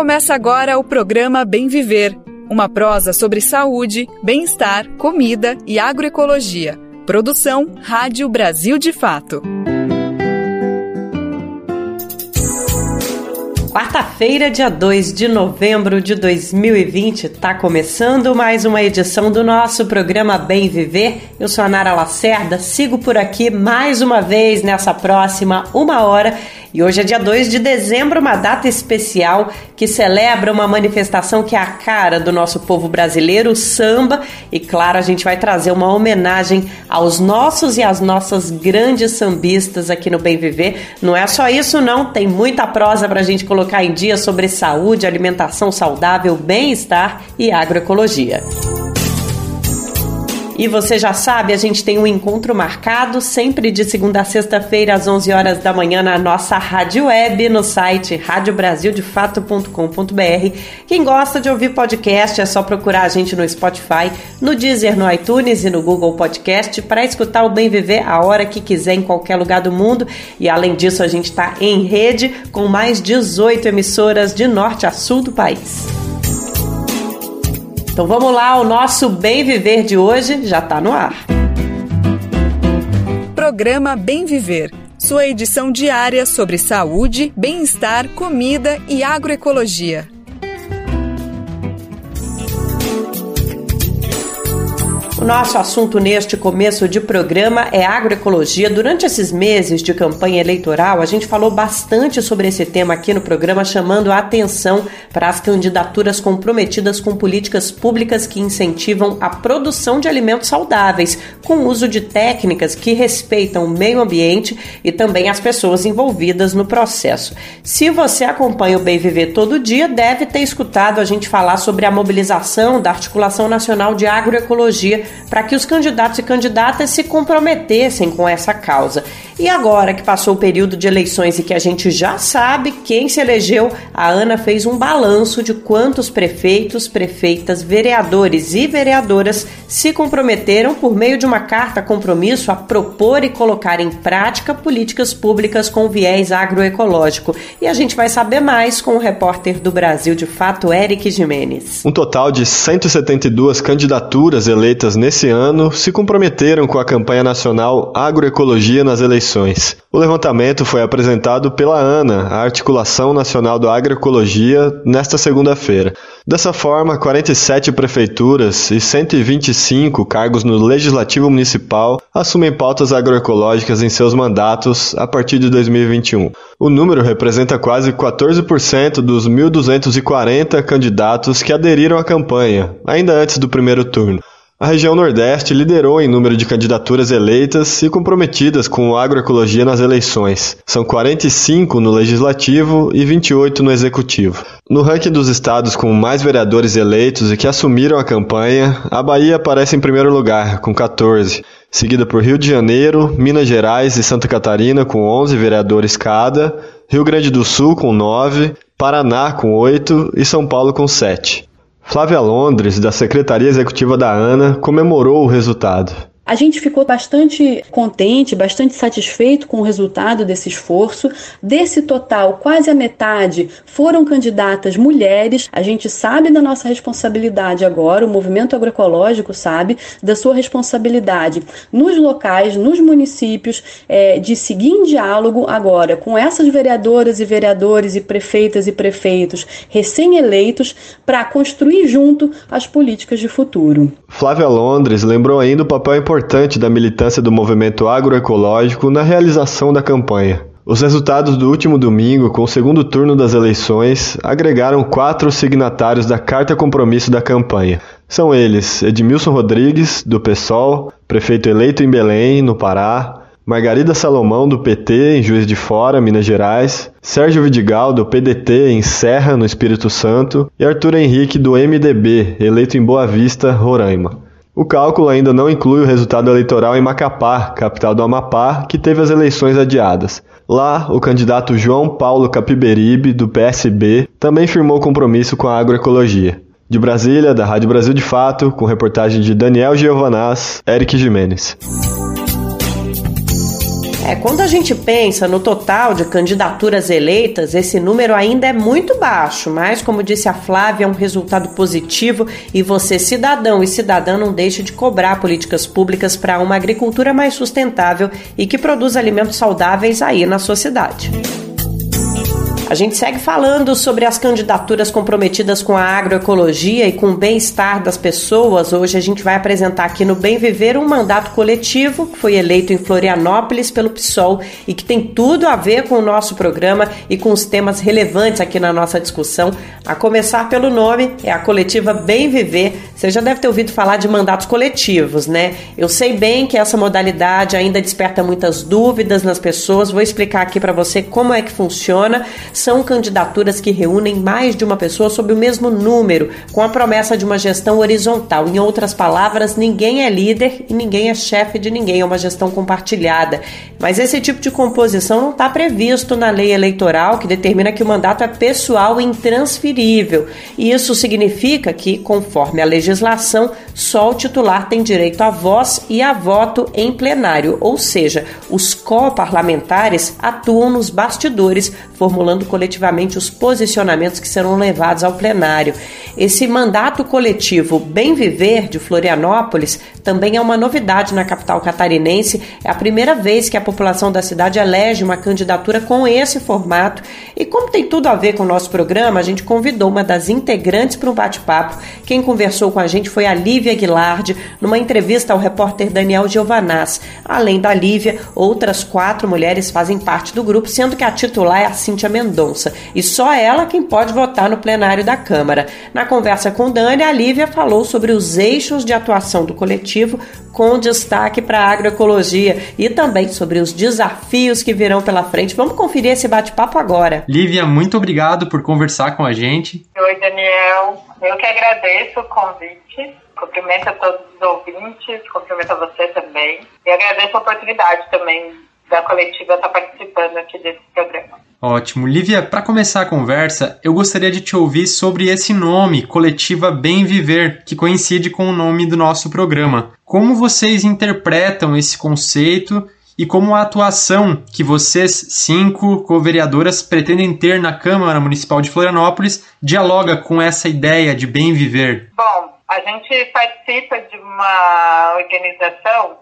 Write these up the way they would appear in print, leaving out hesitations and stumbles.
Começa agora o programa Bem Viver, uma prosa sobre saúde, bem-estar, comida e agroecologia. Produção Rádio Brasil de Fato. Quarta-feira, dia 2 de novembro de 2020, está começando mais uma edição do nosso programa Bem Viver. Eu sou a Nara Lacerda, sigo por aqui mais uma vez nessa próxima uma hora. E hoje é dia 2 de dezembro, uma data especial que celebra uma manifestação que é a cara do nosso povo brasileiro, o samba. E claro, a gente vai trazer uma homenagem aos nossos e às nossas grandes sambistas aqui no Bem Viver. Não é só isso não, tem muita prosa pra gente colocar em dia sobre saúde, alimentação saudável, bem-estar e agroecologia. E você já sabe, a gente tem um encontro marcado sempre de segunda a sexta-feira às 11 horas da manhã na nossa rádio web, no site radiobrasildefato.com.br. Quem gosta de ouvir podcast é só procurar a gente no Spotify, no Deezer, no iTunes e no Google Podcast para escutar o Bem Viver a hora que quiser em qualquer lugar do mundo. E além disso, a gente está em rede com mais 18 emissoras de norte a sul do país. Então vamos lá, o nosso Bem Viver de hoje já está no ar. Programa Bem Viver, sua edição diária sobre saúde, bem-estar, comida e agroecologia. O nosso assunto neste começo de programa é agroecologia. Durante esses meses de campanha eleitoral, a gente falou bastante sobre esse tema aqui no programa, chamando a atenção para as candidaturas comprometidas com políticas públicas que incentivam a produção de alimentos saudáveis, com o uso de técnicas que respeitam o meio ambiente e também as pessoas envolvidas no processo. Se você acompanha o Bem Viver todo dia, deve ter escutado a gente falar sobre a mobilização da Articulação Nacional de Agroecologia para que os candidatos e candidatas se comprometessem com essa causa. E agora que passou o período de eleições e que a gente já sabe quem se elegeu, a Ana fez um balanço de quantos prefeitos, prefeitas, vereadores e vereadoras se comprometeram por meio de uma carta compromisso a propor e colocar em prática políticas públicas com viés agroecológico. E a gente vai saber mais com o repórter do Brasil de Fato, Eric Jimenez. Um total de 172 candidaturas eleitas nesse ano se comprometeram com a campanha nacional Agroecologia nas eleições. O levantamento foi apresentado pela ANA, a Articulação Nacional da Agroecologia, nesta segunda-feira. Dessa forma, 47 prefeituras e 125 cargos no Legislativo Municipal assumem pautas agroecológicas em seus mandatos a partir de 2021. O número representa quase 14% dos 1.240 candidatos que aderiram à campanha, ainda antes do primeiro turno. A região Nordeste liderou em número de candidaturas eleitas e comprometidas com a agroecologia nas eleições. São 45 no Legislativo e 28 no Executivo. No ranking dos estados com mais vereadores eleitos e que assumiram a campanha, a Bahia aparece em primeiro lugar, com 14, seguida por Rio de Janeiro, Minas Gerais e Santa Catarina, com 11 vereadores cada, Rio Grande do Sul, com 9, Paraná, com 8 e São Paulo, com 7. Flávia Londres, da Secretaria Executiva da ANA, comemorou o resultado. A gente ficou bastante contente, bastante satisfeito com o resultado desse esforço. Desse total, quase a metade foram candidatas mulheres. A gente sabe da nossa responsabilidade agora, o movimento agroecológico sabe da sua responsabilidade nos locais, nos municípios, de seguir em diálogo agora com essas vereadoras e vereadores e prefeitas e prefeitos recém-eleitos para construir junto as políticas de futuro. Flávia Londres lembrou ainda o papel importante da militância do movimento agroecológico na realização da campanha. Os resultados do último domingo, com o segundo turno das eleições, agregaram 4 signatários da Carta Compromisso da campanha. São eles Edmilson Rodrigues, do PSOL, prefeito eleito em Belém, no Pará, Margarida Salomão, do PT, em Juiz de Fora, Minas Gerais, Sérgio Vidigal, do PDT, em Serra, no Espírito Santo, e Arthur Henrique, do MDB, eleito em Boa Vista, Roraima. O cálculo ainda não inclui o resultado eleitoral em Macapá, capital do Amapá, que teve as eleições adiadas. Lá, o candidato João Paulo Capiberibe, do PSB, também firmou compromisso com a agroecologia. De Brasília, da Rádio Brasil de Fato, com reportagem de Daniel Giovanaz, Eric Jimenez. Quando a gente pensa no total de candidaturas eleitas, esse número ainda é muito baixo, mas, como disse a Flávia, é um resultado positivo e você, cidadão e cidadã, não deixe de cobrar políticas públicas para uma agricultura mais sustentável e que produza alimentos saudáveis aí na sua cidade. A gente segue falando sobre as candidaturas comprometidas com a agroecologia e com o bem-estar das pessoas. Hoje a gente vai apresentar aqui no Bem Viver um mandato coletivo que foi eleito em Florianópolis pelo PSOL e que tem tudo a ver com o nosso programa e com os temas relevantes aqui na nossa discussão. A começar pelo nome, é a coletiva Bem Viver. Você já deve ter ouvido falar de mandatos coletivos, né? Eu sei bem que essa modalidade ainda desperta muitas dúvidas nas pessoas. Vou explicar aqui para você como é que funciona. São candidaturas que reúnem mais de uma pessoa sob o mesmo número, com a promessa de uma gestão horizontal. Em outras palavras, ninguém é líder e ninguém é chefe de ninguém, é uma gestão compartilhada. Mas esse tipo de composição não está previsto na lei eleitoral, que determina que o mandato é pessoal e intransferível. E isso significa que, conforme a legislação, só o titular tem direito à voz e a voto em plenário, ou seja, os co-parlamentares atuam nos bastidores, formulando coletivamente os posicionamentos que serão levados ao plenário. Esse mandato coletivo Bem Viver de Florianópolis também é uma novidade na capital catarinense. É a primeira vez que a população da cidade elege uma candidatura com esse formato. E como tem tudo a ver com o nosso programa, a gente convidou uma das integrantes para um bate-papo. Quem conversou com a gente foi a Lívia Guilardi, numa entrevista ao repórter Daniel Giovanaz. Além da Lívia, outras 4 mulheres fazem parte do grupo, sendo que a titular é a Cíntia Mendonça. E só ela quem pode votar no plenário da Câmara. Na conversa com Dani, a Lívia falou sobre os eixos de atuação do coletivo, com destaque para a agroecologia e também sobre os desafios que virão pela frente. Vamos conferir esse bate-papo agora. Lívia, muito obrigado por conversar com a gente. Oi, Daniel. Eu que agradeço o convite. Cumprimento a todos os ouvintes, cumprimento a você também. E agradeço a oportunidade também da coletiva estar participando aqui desse programa. Ótimo. Lívia, para começar a conversa, eu gostaria de te ouvir sobre esse nome, Coletiva Bem Viver, que coincide com o nome do nosso programa. Como vocês interpretam esse conceito e como a atuação que vocês, 5 co-vereadoras, pretendem ter na Câmara Municipal de Florianópolis dialoga com essa ideia de bem viver? Bom, a gente participa de uma organização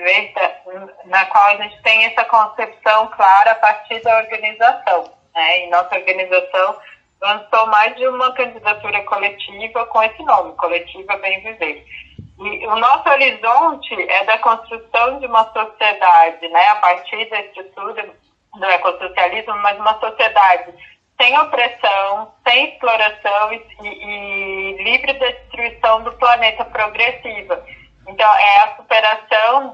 na qual a gente tem essa concepção clara a partir da organização, né? E nossa organização lançou mais de uma candidatura coletiva com esse nome, Coletiva Bem Viver. E o nosso horizonte é da construção de uma sociedade, né? A partir da estrutura do ecossocialismo, mas uma sociedade sem opressão, sem exploração e livre da destruição do planeta progressiva. Então, é a superação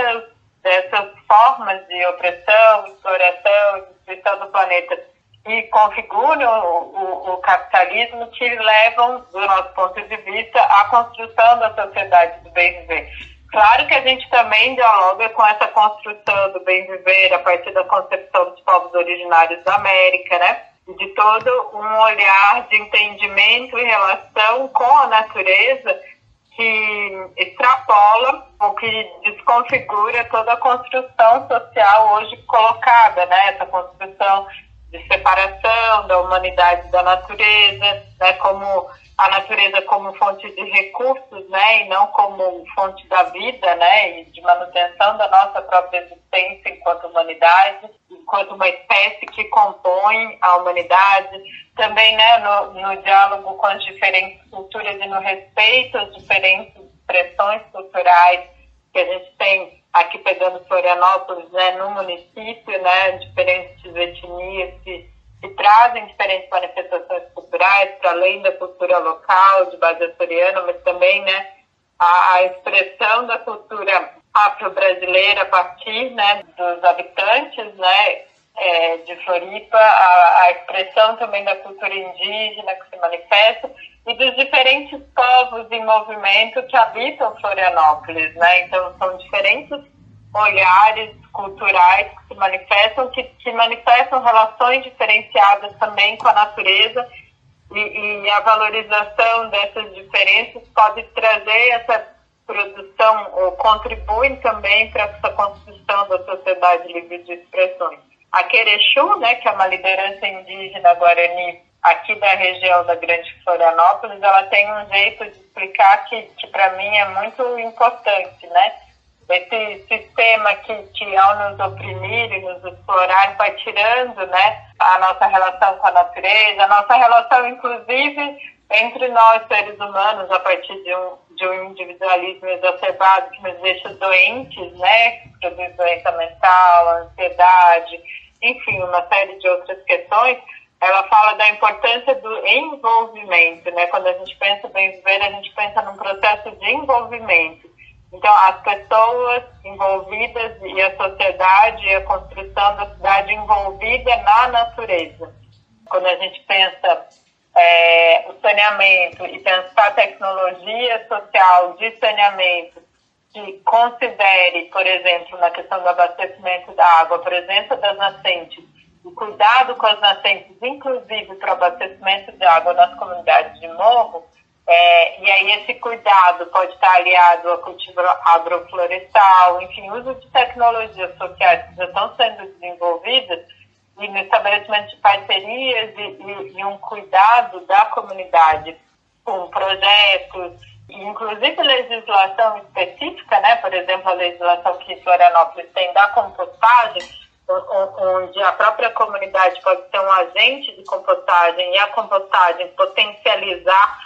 dessas formas de opressão, exploração e destruição do planeta que configuram o capitalismo, que levam, do nosso ponto de vista, à construção da sociedade do bem viver. Claro que a gente também dialoga com essa construção do bem viver a partir da concepção dos povos originários da América, né? E de todo um olhar de entendimento em relação com a natureza que extrapola ou que desconfigura toda a construção social hoje colocada, né? Essa construção de separação da humanidade da natureza, né? Como a natureza como fonte de recursos, né? E não como fonte da vida, né? E de manutenção da nossa própria existência enquanto humanidade, enquanto uma espécie que compõe a humanidade. Também, né, no diálogo com as diferentes culturas e no respeito às diferentes expressões culturais que a gente tem aqui pegando Florianópolis, né, no município, né, diferentes etnias que trazem diferentes manifestações culturais para além da cultura local, de base açoriana, mas também, né, a expressão da cultura afro-brasileira a partir, né, dos habitantes, né, de Floripa, a expressão também da cultura indígena que se manifesta e dos diferentes povos em movimento que habitam Florianópolis, né? Então, são diferentes olhares culturais que se manifestam, que manifestam relações diferenciadas também com a natureza e a valorização dessas diferenças pode trazer produção ou contribuem também para essa construção da sociedade livre de expressões. A Querexu, né, que é uma liderança indígena guarani aqui da região da Grande Florianópolis, ela tem um jeito de explicar que para mim é muito importante, né? Esse sistema que ao nos oprimir e nos explorar vai tirando, né, a nossa relação com a natureza, a nossa relação inclusive entre nós seres humanos a partir de um individualismo exacerbado que nos deixa doentes, né, que produz doença mental, ansiedade, enfim, uma série de outras questões. Ela fala da importância do envolvimento, né? Quando a gente pensa bem viver, a gente pensa num processo de envolvimento. Então, as pessoas envolvidas e a sociedade e a construção da cidade envolvida na natureza. Quando a gente pensa o saneamento e pensar tecnologia social de saneamento que considere, por exemplo, na questão do abastecimento da água, a presença das nascentes, o cuidado com as nascentes, inclusive para o abastecimento de água nas comunidades de morro, e aí esse cuidado pode estar aliado ao cultivo agroflorestal, enfim, uso de tecnologias sociais que já estão sendo desenvolvidas e no estabelecimento de parcerias e um cuidado da comunidade com projetos, inclusive legislação específica, né? Por exemplo, a legislação que Florianópolis tem da compostagem, onde a própria comunidade pode ser um agente de compostagem e a compostagem potencializar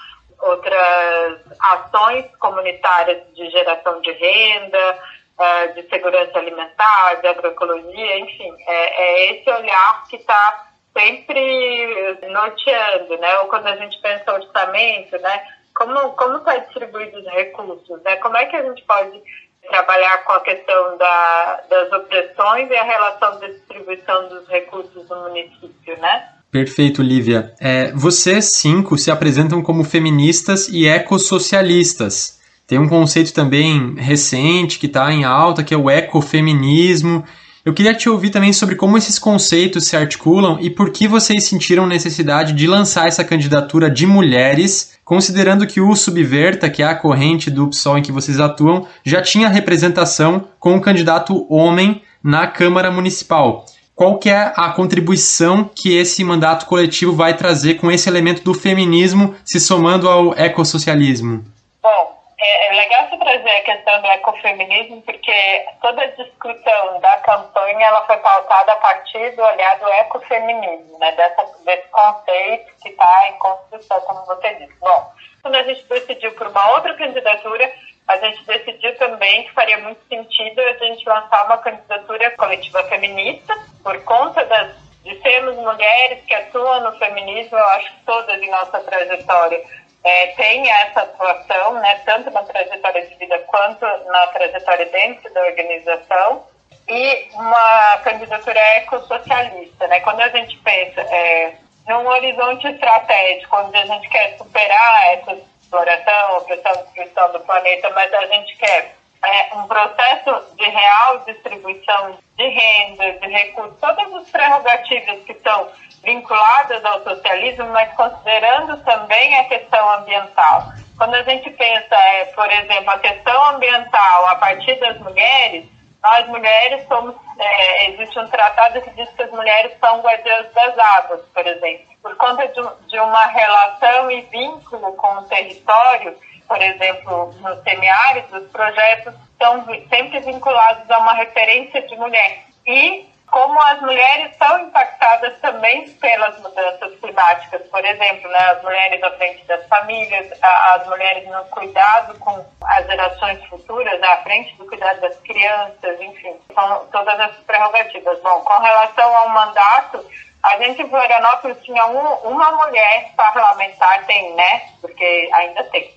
outras ações comunitárias de geração de renda, de segurança alimentar, de agroecologia, enfim, é esse olhar que está sempre norteando, né? Ou quando a gente pensa orçamento, né? Como está distribuído os recursos, né? Como é que a gente pode trabalhar com a questão das opressões e a relação da distribuição dos recursos no município, né? Perfeito, Lívia. Vocês 5 se apresentam como feministas e ecossocialistas. Tem um conceito também recente que está em alta, que é o ecofeminismo. Eu queria te ouvir também sobre como esses conceitos se articulam e por que vocês sentiram necessidade de lançar essa candidatura de mulheres, considerando que o Subverta, que é a corrente do PSOL em que vocês atuam, já tinha representação com o candidato homem na Câmara Municipal. Qual que é a contribuição que esse mandato coletivo vai trazer com esse elemento do feminismo se somando ao ecossocialismo? Bom, é legal você trazer a questão do ecofeminismo, porque toda a discussão da campanha ela foi pautada a partir do olhar do ecofeminismo, né? Desse conceito que está em construção, como você disse. Bom, quando a gente decidiu por uma outra candidatura, a gente decidiu também que faria muito sentido a gente lançar uma candidatura coletiva feminista, por conta de sermos mulheres que atuam no feminismo. Eu acho que todas em nossa trajetória tem essa atuação, né, tanto na trajetória de vida quanto na trajetória dentro da organização, e uma candidatura ecossocialista, né? Quando a gente pensa num horizonte estratégico, onde a gente quer superar essa exploração, opressão e destruição do planeta, mas a gente quer um processo de real distribuição de renda, de recursos, todas as prerrogativas que são vinculadas ao socialismo, mas considerando também a questão ambiental. Quando a gente pensa, por exemplo, a questão ambiental a partir das mulheres, nós mulheres somos, existe um tratado que diz que as mulheres são guardiãs das águas, por exemplo. Por conta de uma relação e vínculo com o território, por exemplo, no semiárido, os projetos estão sempre vinculados a uma referência de mulher. E como as mulheres são impactadas também pelas mudanças climáticas, por exemplo, né, as mulheres à frente das famílias, as mulheres no cuidado com as gerações futuras, à frente do cuidado das crianças, enfim, são todas essas prerrogativas. Bom, com relação ao mandato, a gente em Florianópolis tinha uma mulher parlamentar, tem, né, porque ainda tem,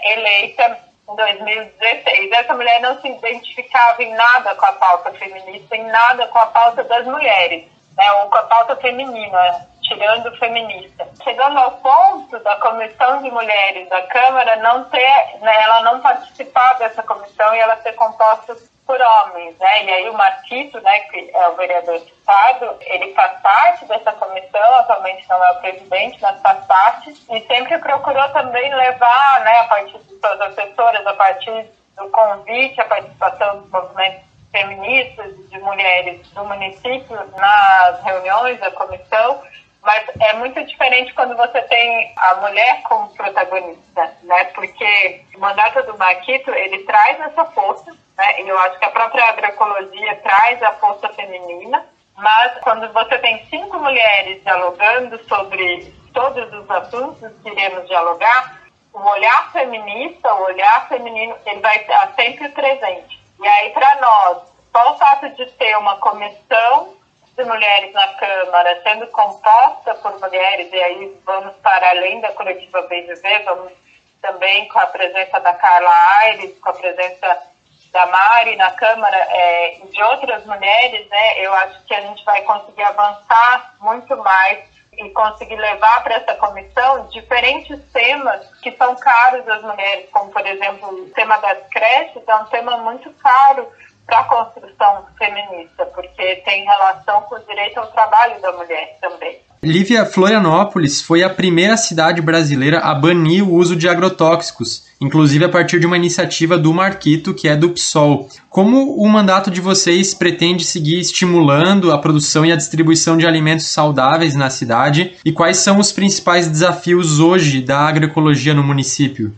eleita em 2016. Essa mulher não se identificava em nada com a pauta feminista, em nada com a pauta das mulheres, né, ou com a pauta feminina, tirando o feminista. Chegando ao ponto da Comissão de Mulheres da Câmara não ter, né, ela não participar dessa comissão e ela ser composta por homens, né? E aí o Marquito, né, que é o vereador citado, ele faz parte dessa comissão, atualmente não é o presidente, mas faz parte, e sempre procurou também levar, né, a partir de suas assessoras, a partir do convite à participação dos movimentos feministas e de mulheres do município nas reuniões da comissão, mas é muito diferente quando você tem a mulher como protagonista, né? Porque o mandato do Marquito, ele traz essa força, né? E eu acho que a própria agroecologia traz a força feminina, mas quando você tem 5 mulheres dialogando sobre todos os assuntos que iremos dialogar, o olhar feminista, o olhar feminino, ele vai estar sempre presente. E aí, para nós, só o fato de ter uma comissão de mulheres na Câmara sendo composta por mulheres, e aí vamos para além da coletiva Bem Viver, vamos também com a presença da Carla Aires, com a presença da Mari na Câmara e de outras mulheres, né? Eu acho que a gente vai conseguir avançar muito mais e conseguir levar para essa comissão diferentes temas que são caros às mulheres, como, por exemplo, o tema das creches é um tema muito caro para a construção feminista, porque tem relação com o direito ao trabalho da mulher também. Lívia, Florianópolis foi a primeira cidade brasileira a banir o uso de agrotóxicos, inclusive a partir de uma iniciativa do Marquito, que é do PSOL. Como o mandato de vocês pretende seguir estimulando a produção e a distribuição de alimentos saudáveis na cidade? E quais são os principais desafios hoje da agroecologia no município?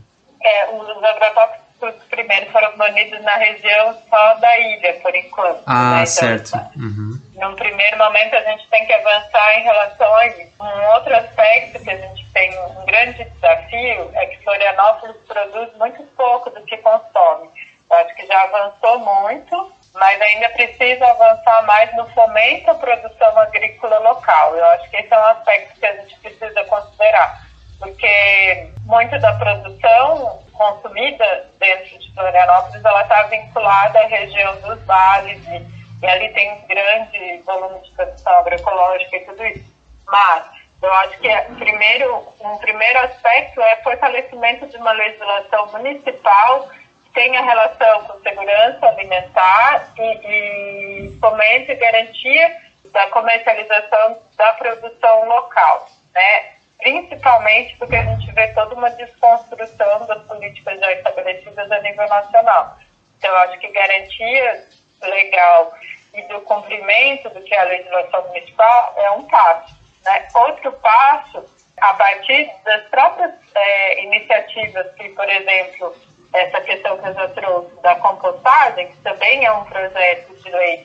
Os agrotóxicos primeiro foram banidos na região só da ilha, por enquanto. Ah, né? certo. Então, num primeiro momento, a gente tem que avançar em relação a isso. Um outro aspecto que a gente tem um grande desafio é que Florianópolis produz muito pouco do que consome. Eu acho que já avançou muito, mas ainda precisa avançar mais no fomento à produção agrícola local. Eu acho que esse é um aspecto que a gente precisa considerar, porque muito da produção consumida dentro de Florianópolis, ela está vinculada à região dos vales e ali tem um grande volume de produção agroecológica e tudo isso. Mas eu acho que um primeiro aspecto é fortalecimento de uma legislação municipal que tenha relação com segurança alimentar e fomento e garantia da comercialização da produção local, né? Principalmente porque a gente vê toda uma desconstrução das políticas já estabelecidas a nível nacional. Então, eu acho que garantia legal e do cumprimento do que é a legislação municipal é um passo, né? Outro passo, a partir das próprias iniciativas que, por exemplo, essa questão que eu já trouxe da compostagem, que também é um projeto de lei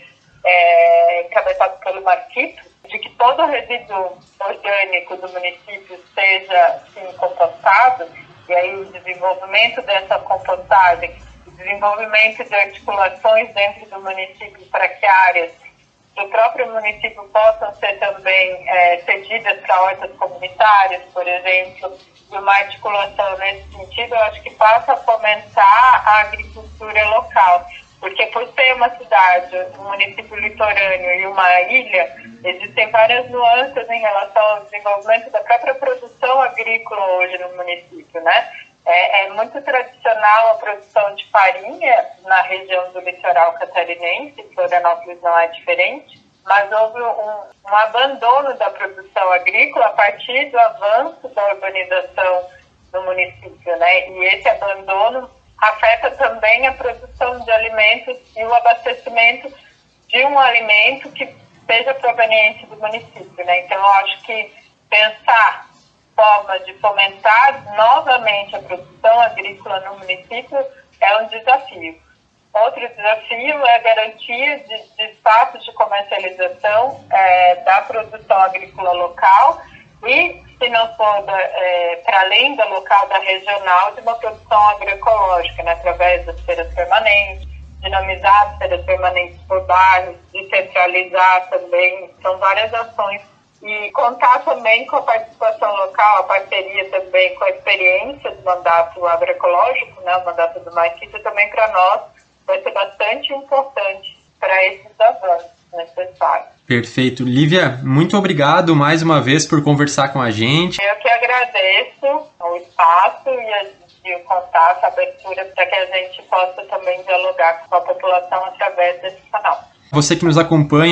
encabeçado pelo Marquito, de que todo o resíduo orgânico do município seja sim, compostado, e aí o desenvolvimento dessa compostagem, o desenvolvimento de articulações dentro do município para que áreas do próprio município possam ser também cedidas para hortas comunitárias, por exemplo, e uma articulação nesse sentido, eu acho que passa a fomentar a agricultura local. Porque por ser uma cidade, um município litorâneo e uma ilha, existem várias nuances em relação ao desenvolvimento da própria produção agrícola hoje no município, né? É muito tradicional a produção de farinha na região do litoral catarinense, Florianópolis não é diferente, mas houve um abandono da produção agrícola a partir do avanço da urbanização no município, né? E esse abandono afeta também a produção de alimentos e o abastecimento de um alimento que seja proveniente do município, né? Então, eu acho que pensar formas de fomentar novamente a produção agrícola no município é um desafio. Outro desafio é a garantia de espaços de comercialização da produção agrícola local e, se não for para além da local, da regional, de uma produção agroecológica, né, através das feiras permanentes, dinamizar as feiras permanentes por bairros, descentralizar também, são várias ações. E contar também com a participação local, a parceria também com a experiência do mandato agroecológico, né, o mandato do Marquito, também para nós vai ser bastante importante para esses avanços necessários. Perfeito. Lívia, muito obrigado mais uma vez por conversar com a gente. Eu que agradeço o espaço e o contato, a abertura, para que a gente possa também dialogar com a população através desse canal. Você que nos acompanha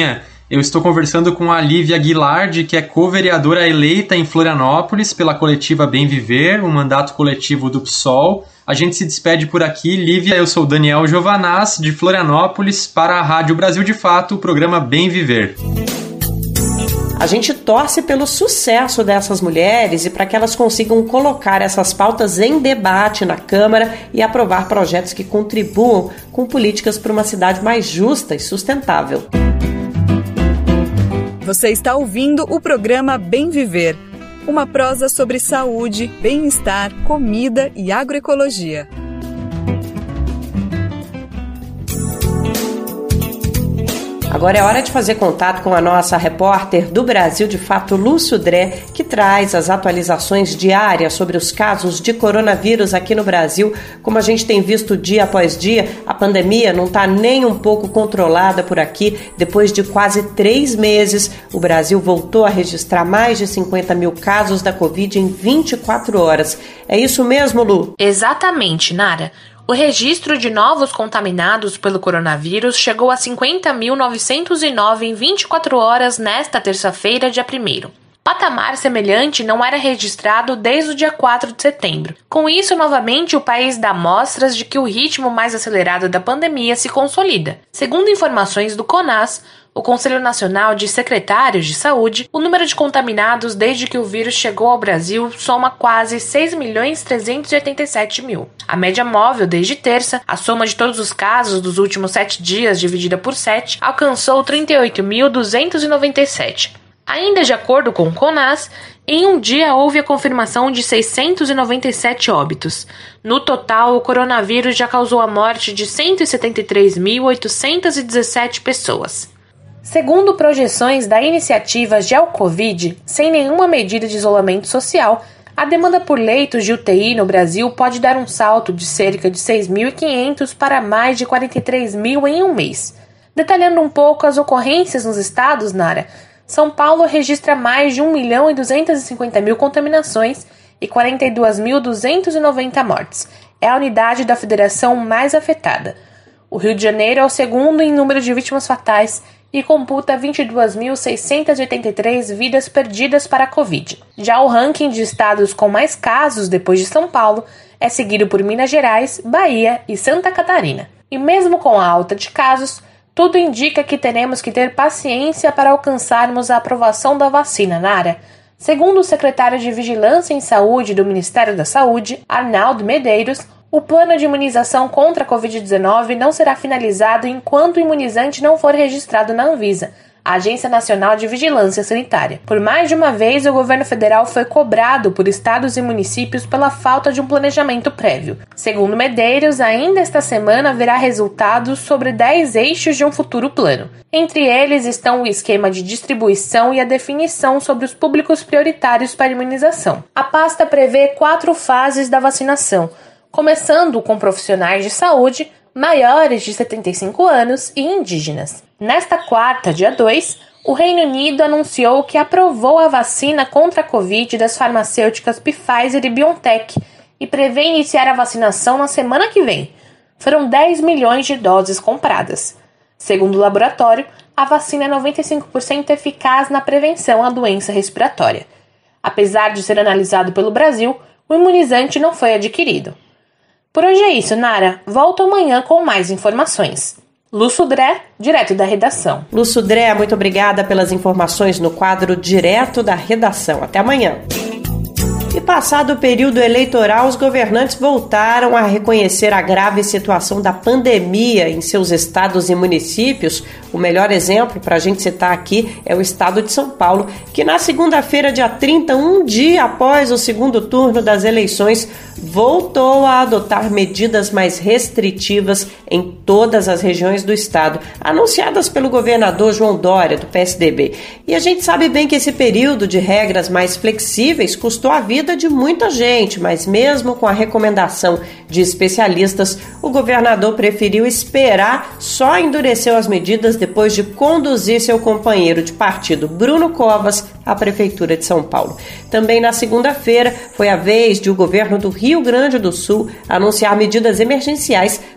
Eu estou conversando com a Lívia Guilard, que é co-vereadora eleita em Florianópolis pela coletiva Bem Viver, um mandato coletivo do PSOL. A gente se despede por aqui. Lívia, eu sou Daniel Giovanaz, de Florianópolis, para a Rádio Brasil de Fato, o programa Bem Viver. A gente torce pelo sucesso dessas mulheres e para que elas consigam colocar essas pautas em debate na Câmara e aprovar projetos que contribuam com políticas para uma cidade mais justa e sustentável. Você está ouvindo o programa Bem Viver, uma prosa sobre saúde, bem-estar, comida e agroecologia. Agora é hora de fazer contato com a nossa repórter do Brasil de Fato, Lu Sudré, que traz as atualizações diárias sobre os casos de coronavírus aqui no Brasil. Como a gente tem visto dia após dia, a pandemia não está nem um pouco controlada por aqui. Depois de quase 3 meses, o Brasil voltou a registrar mais de 50 mil casos da Covid em 24 horas. É isso mesmo, Lu? Exatamente, Nara. O registro de novos contaminados pelo coronavírus chegou a 50.909 em 24 horas nesta terça-feira, dia 1º. Patamar semelhante não era registrado desde o dia 4 de setembro. Com isso, novamente, o país dá mostras de que o ritmo mais acelerado da pandemia se consolida. Segundo informações do CONAS, o Conselho Nacional de Secretários de Saúde, o número de contaminados desde que o vírus chegou ao Brasil soma quase 6.387.000. A média móvel desde terça, a soma de todos os casos dos últimos 7 dias dividida por 7, alcançou 38.297. Ainda de acordo com o CONAS, em um dia houve a confirmação de 697 óbitos. No total, o coronavírus já causou a morte de 173.817 pessoas. Segundo projeções da iniciativa GeoCovid, sem nenhuma medida de isolamento social, a demanda por leitos de UTI no Brasil pode dar um salto de cerca de 6.500 para mais de 43.000 em um mês. Detalhando um pouco as ocorrências nos estados, Nara, São Paulo registra mais de 1.250.000 contaminações e 42.290 mortes. É a unidade da federação mais afetada. O Rio de Janeiro é o segundo em número de vítimas fatais e computa 22.683 vidas perdidas para a Covid. Já o ranking de estados com mais casos depois de São Paulo é seguido por Minas Gerais, Bahia e Santa Catarina. E mesmo com a alta de casos, tudo indica que teremos que ter paciência para alcançarmos a aprovação da vacina, Nara. Segundo o secretário de Vigilância em Saúde do Ministério da Saúde, Arnaldo Medeiros, o plano de imunização contra a Covid-19 não será finalizado enquanto o imunizante não for registrado na Anvisa, a Agência Nacional de Vigilância Sanitária. Por mais de uma vez, o governo federal foi cobrado por estados e municípios pela falta de um planejamento prévio. Segundo Medeiros, ainda esta semana haverá resultados sobre 10 eixos de um futuro plano. Entre eles estão o esquema de distribuição e a definição sobre os públicos prioritários para a imunização. A pasta prevê 4 fases da vacinação, começando com profissionais de saúde, maiores de 75 anos e indígenas. Nesta quarta, dia 2, o Reino Unido anunciou que aprovou a vacina contra a Covid das farmacêuticas Pfizer e BioNTech e prevê iniciar a vacinação na semana que vem. Foram 10 milhões de doses compradas. Segundo o laboratório, a vacina é 95% eficaz na prevenção à doença respiratória. Apesar de ser analisado pelo Brasil, o imunizante não foi adquirido. Por hoje é isso, Nara. Volto amanhã com mais informações. Lu Sudré, direto da redação. Lu Sudré, muito obrigada pelas informações no quadro Direto da Redação. Até amanhã. E passado o período eleitoral, os governantes voltaram a reconhecer a grave situação da pandemia em seus estados e municípios. O melhor exemplo para a gente citar aqui é o estado de São Paulo, que na segunda-feira, dia 30, um dia após o segundo turno das eleições, voltou a adotar medidas mais restritivas em todas as regiões do estado, anunciadas pelo governador João Dória, do PSDB. E a gente sabe bem que esse período de regras mais flexíveis custou a vida de muita gente, mas mesmo com a recomendação de especialistas, o governador preferiu esperar, só endureceu as medidas depois de conduzir seu companheiro de partido, Bruno Covas, à Prefeitura de São Paulo. Também na segunda-feira foi a vez de o governo do Rio Grande do Sul anunciar medidas emergenciais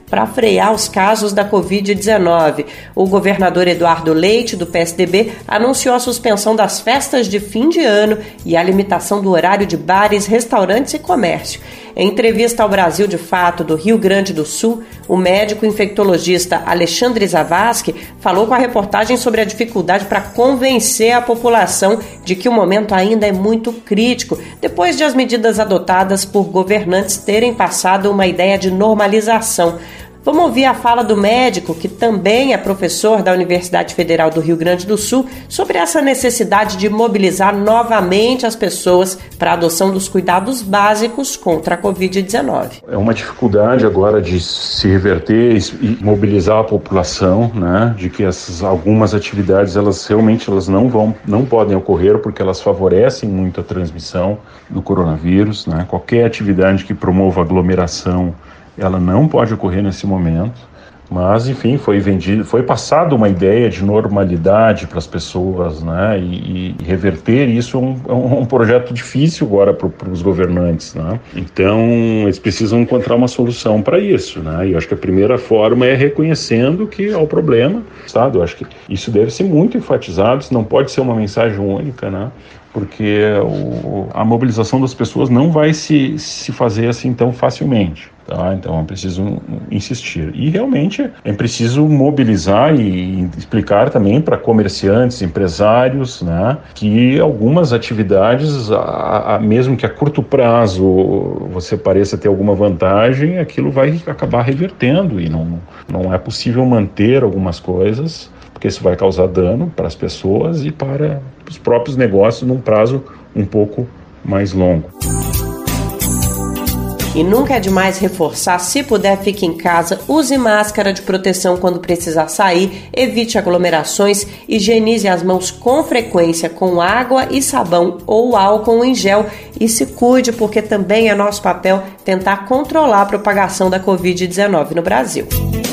para frear os casos da Covid-19. O governador Eduardo Leite, do PSDB, anunciou a suspensão das festas de fim de ano e a limitação do horário de bares, restaurantes e comércio. Em entrevista ao Brasil de Fato do Rio Grande do Sul, o médico infectologista Alexandre Zavascki falou com a reportagem sobre a dificuldade para convencer a população de que o momento ainda é muito crítico, depois de as medidas adotadas por governantes terem passado uma ideia de normalização. Vamos ouvir a fala do médico, que também é professor da Universidade Federal do Rio Grande do Sul, sobre essa necessidade de mobilizar novamente as pessoas para a adoção dos cuidados básicos contra a Covid-19. É uma dificuldade agora de se reverter e mobilizar a população, né, de que algumas atividades elas realmente não podem ocorrer porque elas favorecem muito a transmissão do coronavírus, né? Qualquer atividade que promova aglomeração ela não pode ocorrer nesse momento, mas enfim, foi passada uma ideia de normalidade para as pessoas, né? E reverter isso é um projeto difícil agora para os governantes, né? Então eles precisam encontrar uma solução para isso, né? E eu acho que a primeira forma é reconhecendo que há o problema, sabe? Eu acho que isso deve ser muito enfatizado, isso não pode ser uma mensagem única, né? Porque a mobilização das pessoas não vai se fazer assim tão facilmente. Tá? Então é preciso insistir. E realmente é preciso mobilizar e explicar também para comerciantes, empresários, né, que algumas atividades, mesmo que a curto prazo você pareça ter alguma vantagem, aquilo vai acabar revertendo e não é possível manter algumas coisas, porque isso vai causar dano para as pessoas e para os próprios negócios num prazo um pouco mais longo. E nunca é demais reforçar, se puder, fique em casa, use máscara de proteção quando precisar sair, evite aglomerações, higienize as mãos com frequência com água e sabão ou álcool em gel e se cuide, porque também é nosso papel tentar controlar a propagação da Covid-19 no Brasil.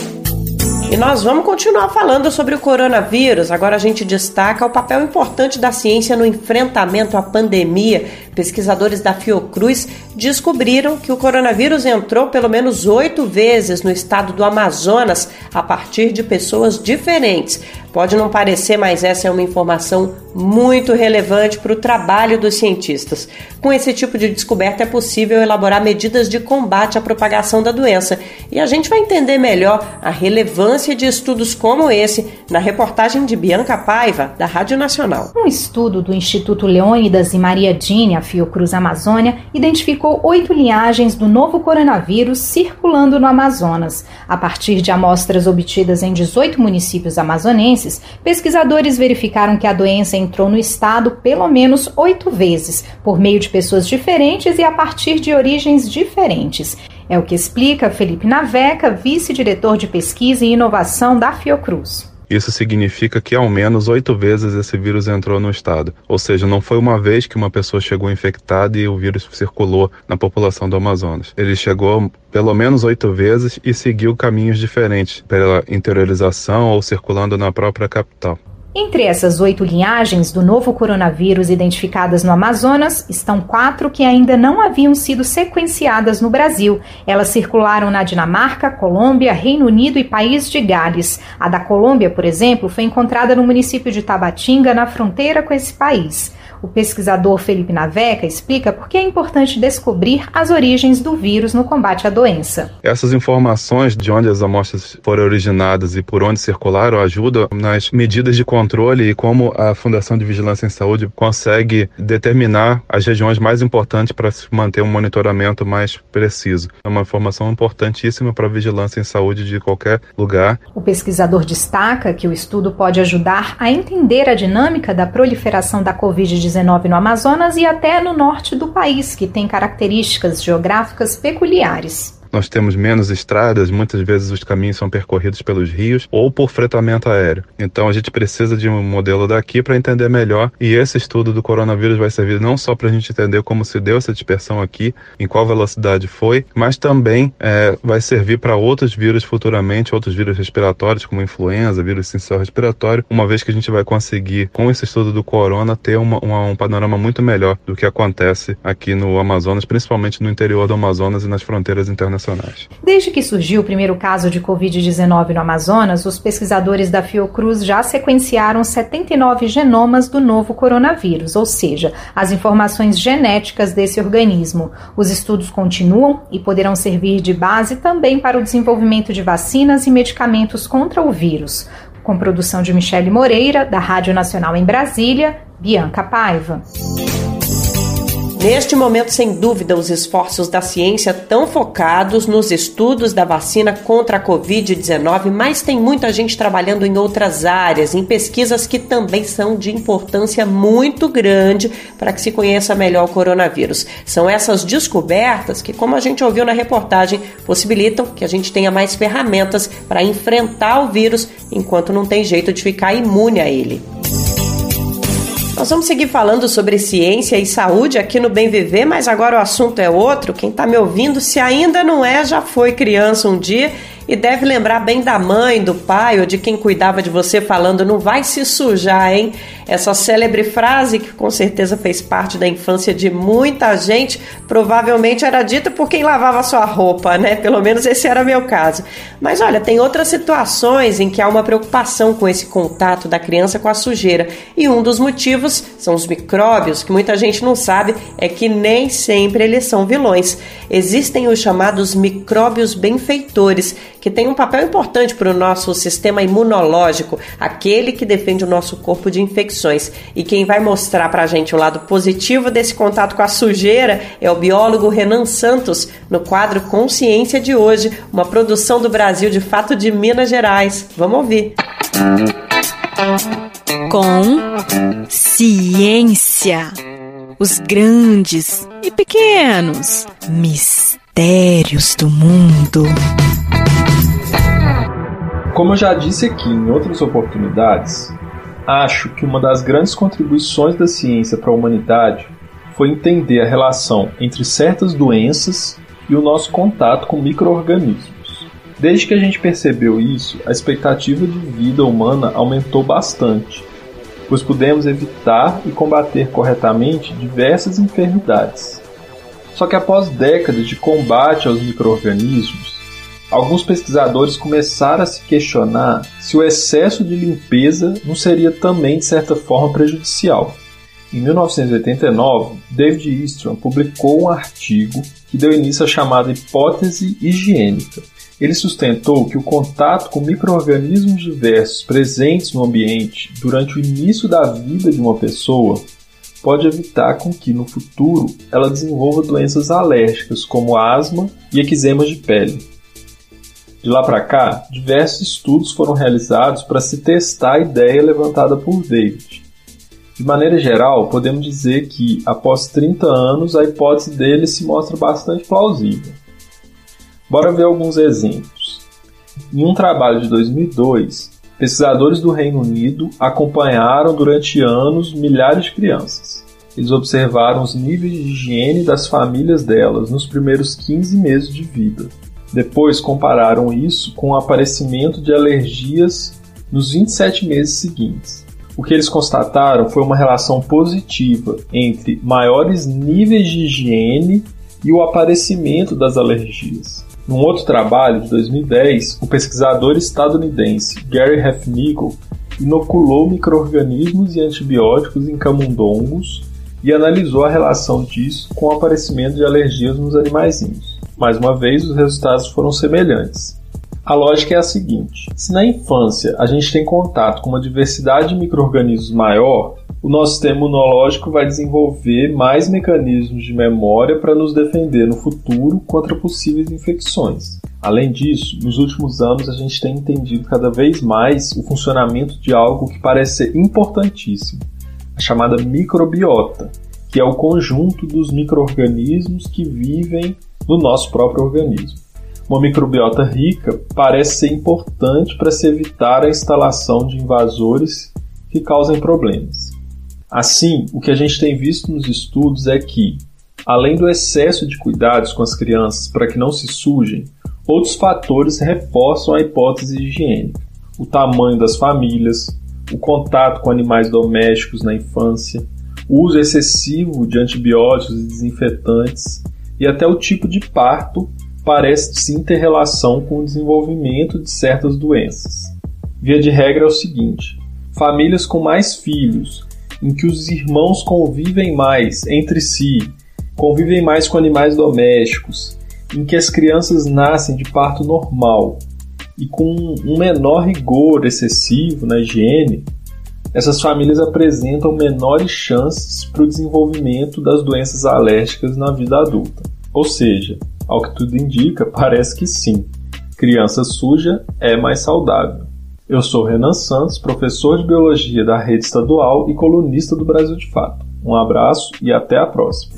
E nós vamos continuar falando sobre o coronavírus. Agora a gente destaca o papel importante da ciência no enfrentamento à pandemia. Pesquisadores da Fiocruz descobriram que o coronavírus entrou pelo menos 8 vezes no estado do Amazonas a partir de pessoas diferentes. Pode não parecer, mas essa é uma informação muito relevante para o trabalho dos cientistas. Com esse tipo de descoberta é possível elaborar medidas de combate à propagação da doença. E a gente vai entender melhor a relevância de estudos como esse na reportagem de Bianca Paiva, da Rádio Nacional. Um estudo do Instituto Leônidas e Maria Dini, a Fiocruz Amazônia, identificou 8 linhagens do novo coronavírus circulando no Amazonas. A partir de amostras obtidas em 18 municípios amazonenses, pesquisadores verificaram que a doença entrou no estado pelo menos 8 vezes, por meio de pessoas diferentes e a partir de origens diferentes. É o que explica Felipe Naveca, vice-diretor de pesquisa e inovação da Fiocruz. Isso significa que ao menos 8 vezes esse vírus entrou no estado. Ou seja, não foi uma vez que uma pessoa chegou infectada e o vírus circulou na população do Amazonas. Ele chegou pelo menos 8 vezes e seguiu caminhos diferentes, pela interiorização ou circulando na própria capital. Entre essas 8 linhagens do novo coronavírus identificadas no Amazonas, estão 4 que ainda não haviam sido sequenciadas no Brasil. Elas circularam na Dinamarca, Colômbia, Reino Unido e País de Gales. A da Colômbia, por exemplo, foi encontrada no município de Tabatinga, na fronteira com esse país. O pesquisador Felipe Naveca explica por que é importante descobrir as origens do vírus no combate à doença. Essas informações de onde as amostras foram originadas e por onde circularam ajudam nas medidas de controle e como a Fundação de Vigilância em Saúde consegue determinar as regiões mais importantes para se manter um monitoramento mais preciso. É uma informação importantíssima para a vigilância em saúde de qualquer lugar. O pesquisador destaca que o estudo pode ajudar a entender a dinâmica da proliferação da Covid-19 no Amazonas e até no norte do país, que tem características geográficas peculiares. Nós temos menos estradas, muitas vezes os caminhos são percorridos pelos rios ou por fretamento aéreo. Então a gente precisa de um modelo daqui para entender melhor, e esse estudo do coronavírus vai servir não só para a gente entender como se deu essa dispersão aqui, em qual velocidade foi, mas também vai servir para outros vírus futuramente, outros vírus respiratórios como influenza, vírus sincicial respiratório, uma vez que a gente vai conseguir, com esse estudo do corona, ter um panorama muito melhor do que acontece aqui no Amazonas, principalmente no interior do Amazonas e nas fronteiras internacionais. internacionais. Desde que surgiu o primeiro caso de Covid-19 no Amazonas, os pesquisadores da Fiocruz já sequenciaram 79 genomas do novo coronavírus, ou seja, as informações genéticas desse organismo. Os estudos continuam e poderão servir de base também para o desenvolvimento de vacinas e medicamentos contra o vírus. Com produção de Michele Moreira, da Rádio Nacional em Brasília, Bianca Paiva. Neste momento, sem dúvida, os esforços da ciência estão focados nos estudos da vacina contra a Covid-19, mas tem muita gente trabalhando em outras áreas, em pesquisas que também são de importância muito grande para que se conheça melhor o coronavírus. São essas descobertas que, como a gente ouviu na reportagem, possibilitam que a gente tenha mais ferramentas para enfrentar o vírus enquanto não tem jeito de ficar imune a ele. Nós vamos seguir falando sobre ciência e saúde aqui no Bem Viver, mas agora o assunto é outro. Quem está me ouvindo, se ainda não é, já foi criança um dia e deve lembrar bem da mãe, do pai ou de quem cuidava de você falando: não vai se sujar, hein? Essa célebre frase que com certeza fez parte da infância de muita gente, provavelmente era dita por quem lavava sua roupa, né? Pelo menos esse era meu caso. Mas olha, tem outras situações em que há uma preocupação com esse contato da criança com a sujeira. E um dos motivos são os micróbios, que muita gente não sabe, é que nem sempre eles são vilões. Existem os chamados micróbios benfeitores, que têm um papel importante para o nosso sistema imunológico, aquele que defende o nosso corpo de infecções. E quem vai mostrar para a gente o lado positivo desse contato com a sujeira é o biólogo Renan Santos, no quadro Consciência de hoje, uma produção do Brasil de Fato de Minas Gerais. Vamos ouvir. Consciência. Os grandes e pequenos mistérios do mundo. Como eu já disse aqui em outras oportunidades, acho que uma das grandes contribuições da ciência para a humanidade foi entender a relação entre certas doenças e o nosso contato com micro-organismos. Desde que a gente percebeu isso, a expectativa de vida humana aumentou bastante, pois pudemos evitar e combater corretamente diversas enfermidades. Só que após décadas de combate aos micro-organismos, alguns pesquisadores começaram a se questionar se o excesso de limpeza não seria também, de certa forma, prejudicial. Em 1989, David Eastrom publicou um artigo que deu início à chamada hipótese higiênica. Ele sustentou que o contato com micro-organismos diversos presentes no ambiente durante o início da vida de uma pessoa pode evitar com que, no futuro, ela desenvolva doenças alérgicas, como asma e eczemas de pele. De lá para cá, diversos estudos foram realizados para se testar a ideia levantada por David. De maneira geral, podemos dizer que, após 30 anos, a hipótese dele se mostra bastante plausível. Bora ver alguns exemplos. Em um trabalho de 2002, pesquisadores do Reino Unido acompanharam durante anos milhares de crianças. Eles observaram os níveis de higiene das famílias delas nos primeiros 15 meses de vida. Depois compararam isso com o aparecimento de alergias nos 27 meses seguintes. O que eles constataram foi uma relação positiva entre maiores níveis de higiene e o aparecimento das alergias. Num outro trabalho, de 2010, o pesquisador estadunidense Gary Heffnagel inoculou micro-organismos e antibióticos em camundongos e analisou a relação disso com o aparecimento de alergias nos animaizinhos. Mais uma vez, os resultados foram semelhantes. A lógica é a seguinte: se na infância a gente tem contato com uma diversidade de micro-organismos maior, o nosso sistema imunológico vai desenvolver mais mecanismos de memória para nos defender no futuro contra possíveis infecções. Além disso, nos últimos anos a gente tem entendido cada vez mais o funcionamento de algo que parece ser importantíssimo, a chamada microbiota, que é o conjunto dos micro-organismos que vivem no nosso próprio organismo. Uma microbiota rica parece ser importante para se evitar a instalação de invasores que causem problemas. Assim, o que a gente tem visto nos estudos é que, além do excesso de cuidados com as crianças para que não se sujem, outros fatores reforçam a hipótese higiênica. O tamanho das famílias, o contato com animais domésticos na infância, o uso excessivo de antibióticos e desinfetantes e até o tipo de parto parece sim ter relação com o desenvolvimento de certas doenças. Via de regra é o seguinte: famílias com mais filhos, em que os irmãos convivem mais entre si, convivem mais com animais domésticos, em que as crianças nascem de parto normal e com um menor rigor excessivo na higiene, essas famílias apresentam menores chances para o desenvolvimento das doenças alérgicas na vida adulta. Ou seja, ao que tudo indica, parece que sim, criança suja é mais saudável. Eu sou Renan Santos, professor de Biologia da Rede Estadual e colunista do Brasil de Fato. Um abraço e até a próxima.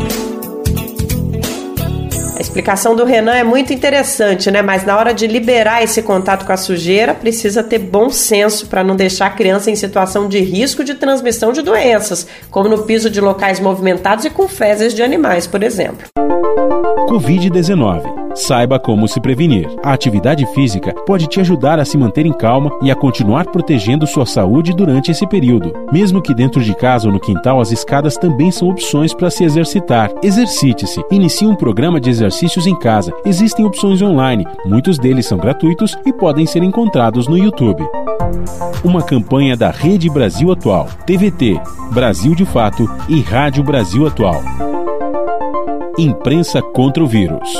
A explicação do Renan é muito interessante, né? Mas na hora de liberar esse contato com a sujeira, precisa ter bom senso para não deixar a criança em situação de risco de transmissão de doenças, como no piso de locais movimentados e com fezes de animais, por exemplo. Covid-19. Saiba como se prevenir. A atividade física pode te ajudar a se manter em calma e a continuar protegendo sua saúde durante esse período. Mesmo que dentro de casa ou no quintal, as escadas também são opções para se exercitar. Exercite-se. Inicie um programa de exercícios em casa. Existem opções online. Muitos deles são gratuitos e podem ser encontrados no YouTube. Uma campanha da Rede Brasil Atual, TVT, Brasil de Fato e Rádio Brasil Atual. Imprensa contra o vírus.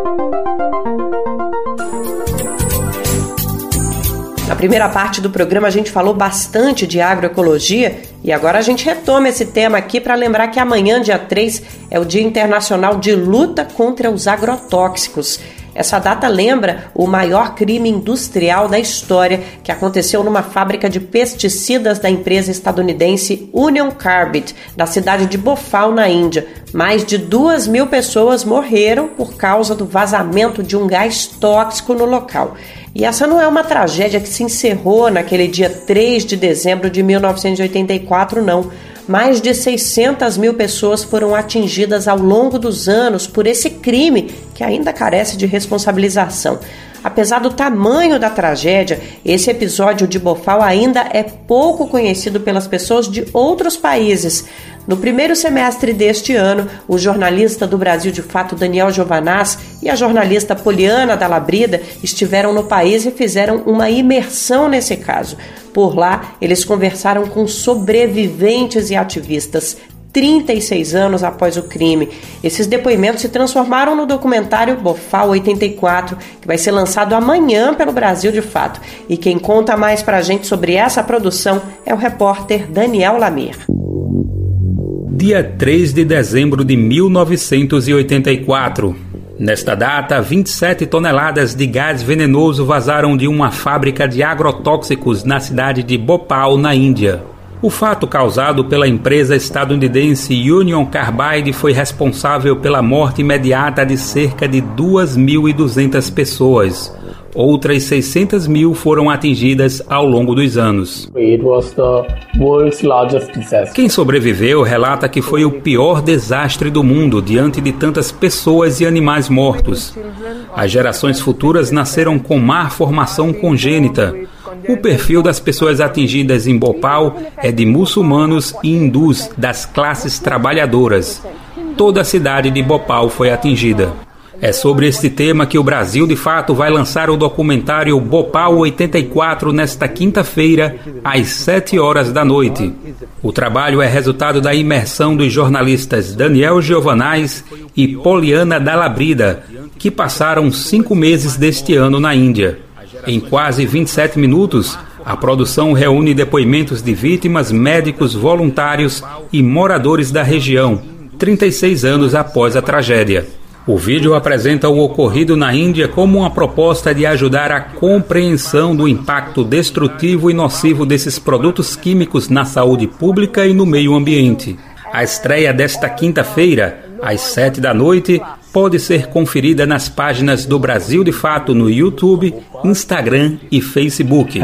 Na primeira parte do programa a gente falou bastante de agroecologia e agora a gente retoma esse tema aqui para lembrar que amanhã, dia 3, é o Dia Internacional de Luta contra os Agrotóxicos. Essa data lembra o maior crime industrial da história, que aconteceu numa fábrica de pesticidas da empresa estadunidense Union Carbide, da cidade de Bhopal, na Índia. Mais de 2.000 pessoas morreram por causa do vazamento de um gás tóxico no local. E essa não é uma tragédia que se encerrou naquele dia 3 de dezembro de 1984, não. Mais de 600.000 pessoas foram atingidas ao longo dos anos por esse crime que ainda carece de responsabilização. Apesar do tamanho da tragédia, esse episódio de Bhopal ainda é pouco conhecido pelas pessoas de outros países. No primeiro semestre deste ano, o jornalista do Brasil de Fato, Daniel Giovanaz, e a jornalista Poliana Dalabrida estiveram no país e fizeram uma imersão nesse caso. Por lá, eles conversaram com sobreviventes e ativistas 36 anos após o crime. Esses depoimentos se transformaram no documentário Bhopal 84, que vai ser lançado amanhã pelo Brasil de Fato. E quem conta mais pra gente sobre essa produção é o repórter Daniel Lamir. Dia 3 de dezembro de 1984. Nesta data, 27 toneladas de gás venenoso vazaram de uma fábrica de agrotóxicos na cidade de Bhopal, na Índia. O fato causado pela empresa estadunidense Union Carbide foi responsável pela morte imediata de cerca de 2.200 pessoas. Outras 600.000 foram atingidas ao longo dos anos. Quem sobreviveu relata que foi o pior desastre do mundo diante de tantas pessoas e animais mortos. As gerações futuras nasceram com má formação congênita. O perfil das pessoas atingidas em Bhopal é de muçulmanos e hindus das classes trabalhadoras. Toda a cidade de Bhopal foi atingida. É sobre este tema que o Brasil de Fato vai lançar o documentário Bhopal 84 nesta quinta-feira, às 7 horas da noite. O trabalho é resultado da imersão dos jornalistas Daniel Giovanaz e Poliana Dalabrida, que passaram 5 meses deste ano na Índia. Em quase 27 minutos, a produção reúne depoimentos de vítimas, médicos, voluntários e moradores da região, 36 anos após a tragédia. O vídeo apresenta o ocorrido na Índia como uma proposta de ajudar a compreensão do impacto destrutivo e nocivo desses produtos químicos na saúde pública e no meio ambiente. A estreia desta quinta-feira, às 7 da noite, pode ser conferida nas páginas do Brasil de Fato no YouTube, Instagram e Facebook.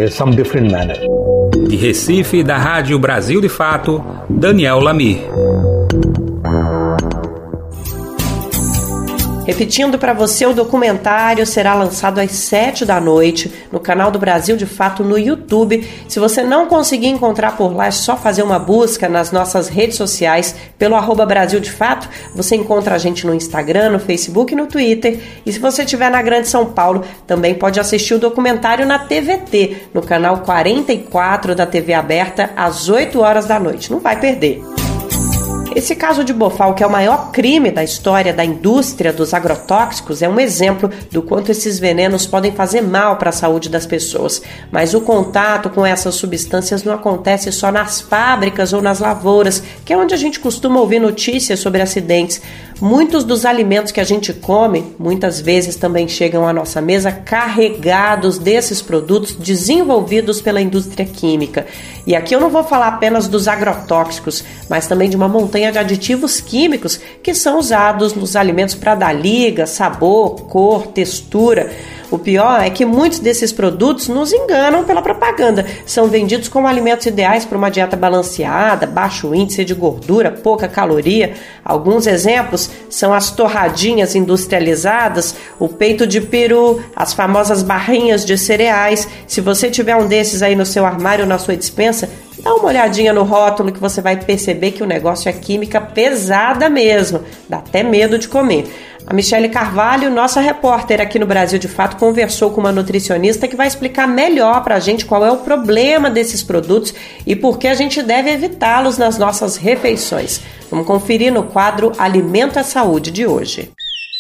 De Recife, da Rádio Brasil de Fato, Daniel Lamir. Repetindo para você, o documentário será lançado às 7 da noite no canal do Brasil de Fato no YouTube. Se você não conseguir encontrar por lá, é só fazer uma busca nas nossas redes sociais pelo @Brasil de Fato. Você encontra a gente no Instagram, no Facebook e no Twitter. E se você estiver na Grande São Paulo, também pode assistir o documentário na TVT, no canal 44 da TV aberta, às 8 horas da noite. Não vai perder. Esse caso de Bhopal, que é o maior crime da história da indústria dos agrotóxicos, é um exemplo do quanto esses venenos podem fazer mal para a saúde das pessoas. Mas o contato com essas substâncias não acontece só nas fábricas ou nas lavouras, que é onde a gente costuma ouvir notícias sobre acidentes. Muitos dos alimentos que a gente come, muitas vezes também chegam à nossa mesa carregados desses produtos desenvolvidos pela indústria química. E aqui eu não vou falar apenas dos agrotóxicos, mas também de uma montanha de aditivos químicos que são usados nos alimentos para dar liga, sabor, cor, textura. O pior é que muitos desses produtos nos enganam pela propaganda. São vendidos como alimentos ideais para uma dieta balanceada, baixo índice de gordura, pouca caloria. Alguns exemplos são as torradinhas industrializadas, o peito de peru, as famosas barrinhas de cereais. Se você tiver um desses aí no seu armário ou na sua despensa, dá uma olhadinha no rótulo que você vai perceber que o negócio é química pesada mesmo. Dá até medo de comer. A Michele Carvalho, nossa repórter aqui no Brasil de Fato, conversou com uma nutricionista que vai explicar melhor pra gente qual é o problema desses produtos e por que a gente deve evitá-los nas nossas refeições. Vamos conferir no quadro Alimento é Saúde de hoje.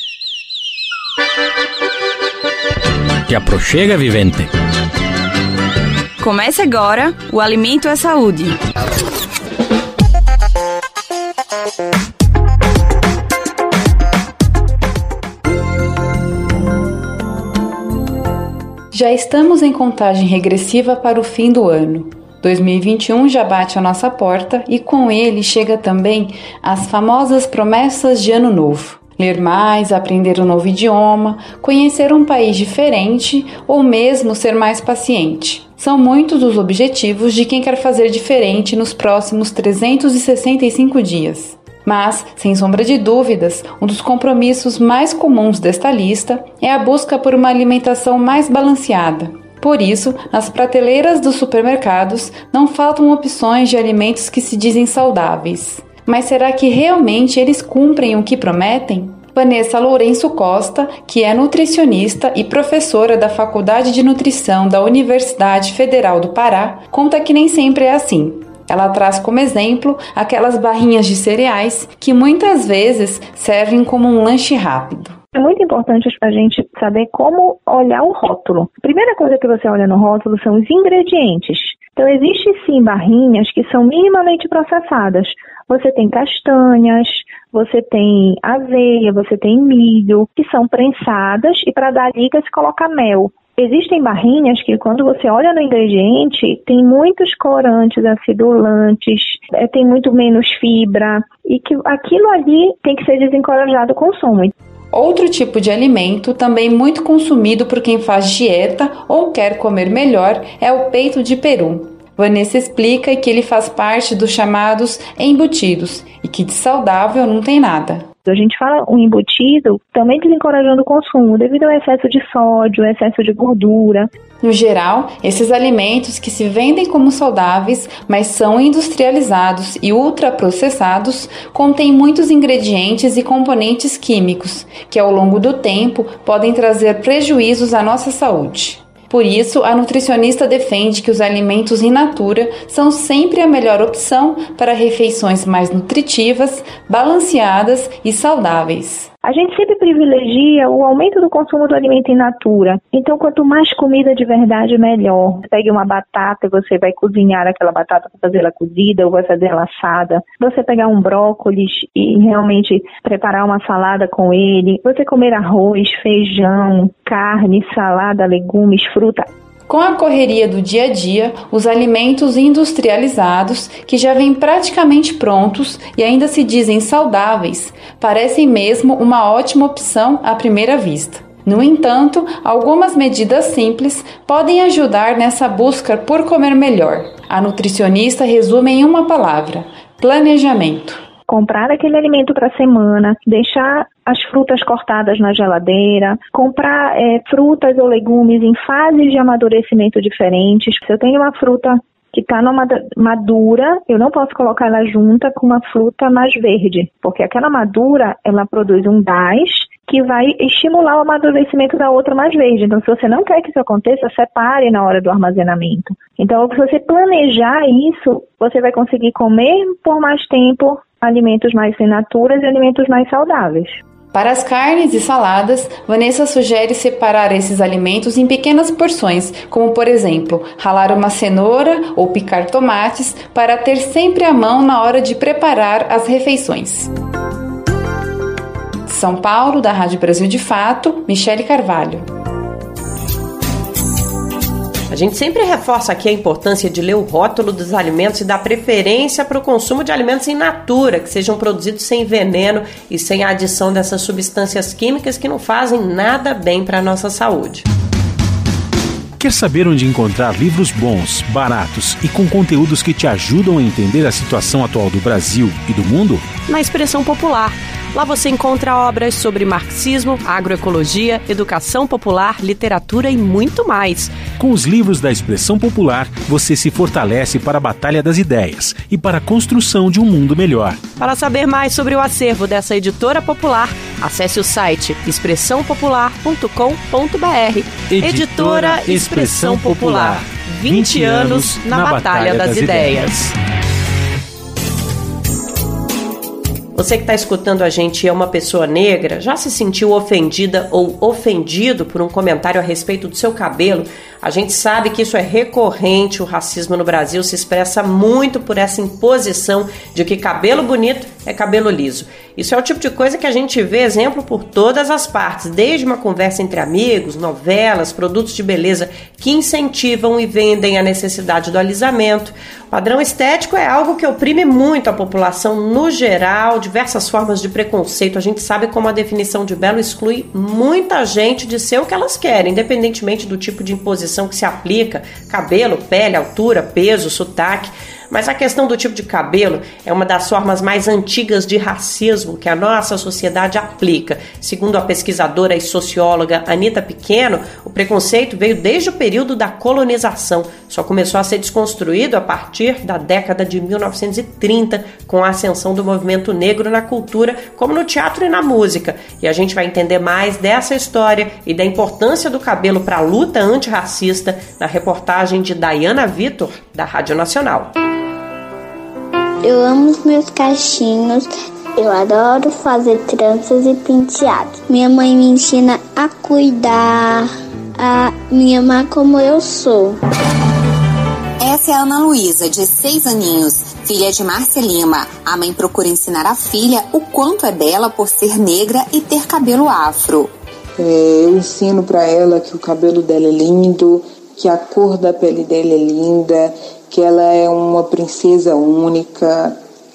Te aproxega, vivente. Comece agora o Alimento é Saúde. Já estamos em contagem regressiva para o fim do ano. 2021 já bate a nossa porta e com ele chega também as famosas promessas de ano novo. Ler mais, aprender um novo idioma, conhecer um país diferente ou mesmo ser mais paciente. São muitos os objetivos de quem quer fazer diferente nos próximos 365 dias. Mas, sem sombra de dúvidas, um dos compromissos mais comuns desta lista é a busca por uma alimentação mais balanceada. Por isso, nas prateleiras dos supermercados não faltam opções de alimentos que se dizem saudáveis. Mas será que realmente eles cumprem o que prometem? Vanessa Lourenço Costa, que é nutricionista e professora da Faculdade de Nutrição da Universidade Federal do Pará, conta que nem sempre é assim. Ela traz como exemplo aquelas barrinhas de cereais que muitas vezes servem como um lanche rápido. É muito importante a gente saber como olhar o rótulo. A primeira coisa que você olha no rótulo são os ingredientes. Então, existem sim barrinhas que são minimamente processadas. Você tem castanhas, você tem aveia, você tem milho, que são prensadas e para dar liga se coloca mel. Existem barrinhas que, quando você olha no ingrediente, tem muitos corantes, acidulantes, tem muito menos fibra, e que aquilo ali tem que ser desencorajado o consumo. Outro tipo de alimento, também muito consumido por quem faz dieta ou quer comer melhor, é o peito de peru. Vanessa explica que ele faz parte dos chamados embutidos e que de saudável não tem nada. A gente fala um embutido também desencorajando o consumo devido ao excesso de sódio, excesso de gordura. No geral, esses alimentos que se vendem como saudáveis, mas são industrializados e ultraprocessados, contêm muitos ingredientes e componentes químicos, que ao longo do tempo podem trazer prejuízos à nossa saúde. Por isso, a nutricionista defende que os alimentos in natura são sempre a melhor opção para refeições mais nutritivas, balanceadas e saudáveis. A gente sempre privilegia o aumento do consumo do alimento in natura. Então, quanto mais comida de verdade, melhor. Pegue uma batata e você vai cozinhar aquela batata para fazer ela cozida ou vai fazer ela assada. Você pegar um brócolis e realmente preparar uma salada com ele. Você comer arroz, feijão, carne, salada, legumes, fruta. Com a correria do dia a dia, os alimentos industrializados, que já vêm praticamente prontos e ainda se dizem saudáveis, parecem mesmo uma ótima opção à primeira vista. No entanto, algumas medidas simples podem ajudar nessa busca por comer melhor. A nutricionista resume em uma palavra: planejamento. comprar aquele alimento para a semana, deixar as frutas cortadas na geladeira, comprar frutas ou legumes em fases de amadurecimento diferentes. Se eu tenho uma fruta que está madura, eu não posso colocar ela junta com uma fruta mais verde, porque aquela madura, ela produz um gás que vai estimular o amadurecimento da outra mais verde. Então, se você não quer que isso aconteça, separe na hora do armazenamento. Então, se você planejar isso, você vai conseguir comer por mais tempo alimentos mais in natura e alimentos mais saudáveis. Para as carnes e saladas, Vanessa sugere separar esses alimentos em pequenas porções, como por exemplo, ralar uma cenoura ou picar tomates para ter sempre à mão na hora de preparar as refeições. De São Paulo, da Rádio Brasil de Fato, Michele Carvalho. A gente sempre reforça aqui a importância de ler o rótulo dos alimentos e dar preferência para o consumo de alimentos in natura, que sejam produzidos sem veneno e sem a adição dessas substâncias químicas que não fazem nada bem para a nossa saúde. Quer saber onde encontrar livros bons, baratos e com conteúdos que te ajudam a entender a situação atual do Brasil e do mundo? Na Expressão Popular. Lá você encontra obras sobre marxismo, agroecologia, educação popular, literatura e muito mais. Com os livros da Expressão Popular, você se fortalece para a batalha das ideias e para a construção de um mundo melhor. Para saber mais sobre o acervo dessa editora popular, acesse o site expressãopopular.com.br. Editora Expressão Popular. 20 anos na batalha das ideias. Você que está escutando a gente e é uma pessoa negra, já se sentiu ofendida ou ofendido por um comentário a respeito do seu cabelo? A gente sabe que isso é recorrente, o racismo no Brasil se expressa muito por essa imposição de que cabelo bonito é cabelo liso. Isso é o tipo de coisa que a gente vê exemplo por todas as partes, desde uma conversa entre amigos, novelas, produtos de beleza que incentivam e vendem a necessidade do alisamento. O padrão estético é algo que oprime muito a população no geral, diversas formas de preconceito. A gente sabe como a definição de belo exclui muita gente de ser o que elas querem, independentemente do tipo de imposição que se aplica, cabelo, pele, altura, peso, sotaque. Mas a questão do tipo de cabelo é uma das formas mais antigas de racismo que a nossa sociedade aplica. Segundo a pesquisadora e socióloga Anita Pequeno, o preconceito veio desde o período da colonização. Só começou a ser desconstruído a partir da década de 1930, com a ascensão do movimento negro na cultura, como no teatro e na música. E a gente vai entender mais dessa história e da importância do cabelo para a luta antirracista na reportagem de Dayana Vitor, da Rádio Nacional. Eu amo os meus cachinhos, eu adoro fazer tranças e penteados. Minha mãe me ensina a cuidar, a me amar como eu sou. Essa é a Ana Luísa, de 6 aninhos, filha de Márcia Lima. A mãe procura ensinar a filha o quanto é bela por ser negra e ter cabelo afro. Eu ensino para ela que o cabelo dela é lindo, que a cor da pele dela é linda, que ela é uma princesa única,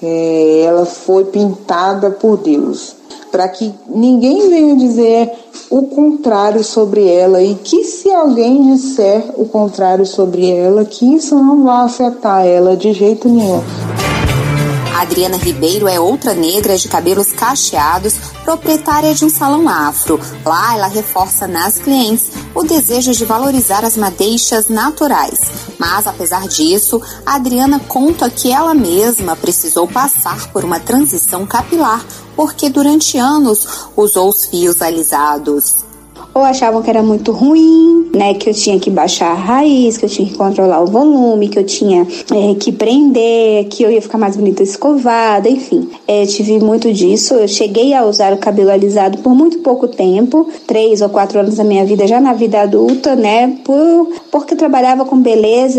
ela foi pintada por Deus, para que ninguém venha dizer o contrário sobre ela, e que se alguém disser o contrário sobre ela, que isso não vai afetar ela de jeito nenhum. Adriana Ribeiro é outra negra de cabelos cacheados, proprietária de um salão afro. Lá ela reforça nas clientes o desejo de valorizar as madeixas naturais. Mas apesar disso, a Adriana conta que ela mesma precisou passar por uma transição capilar, porque durante anos usou os fios alisados. Ou achavam que era muito ruim, né, que eu tinha que baixar a raiz, que eu tinha que controlar o volume, que eu tinha que prender, que eu ia ficar mais bonita escovada, enfim. Tive muito disso. Eu cheguei a usar o cabelo alisado por muito pouco tempo, 3 ou 4 anos da minha vida, já na vida adulta, né, porque eu trabalhava com beleza.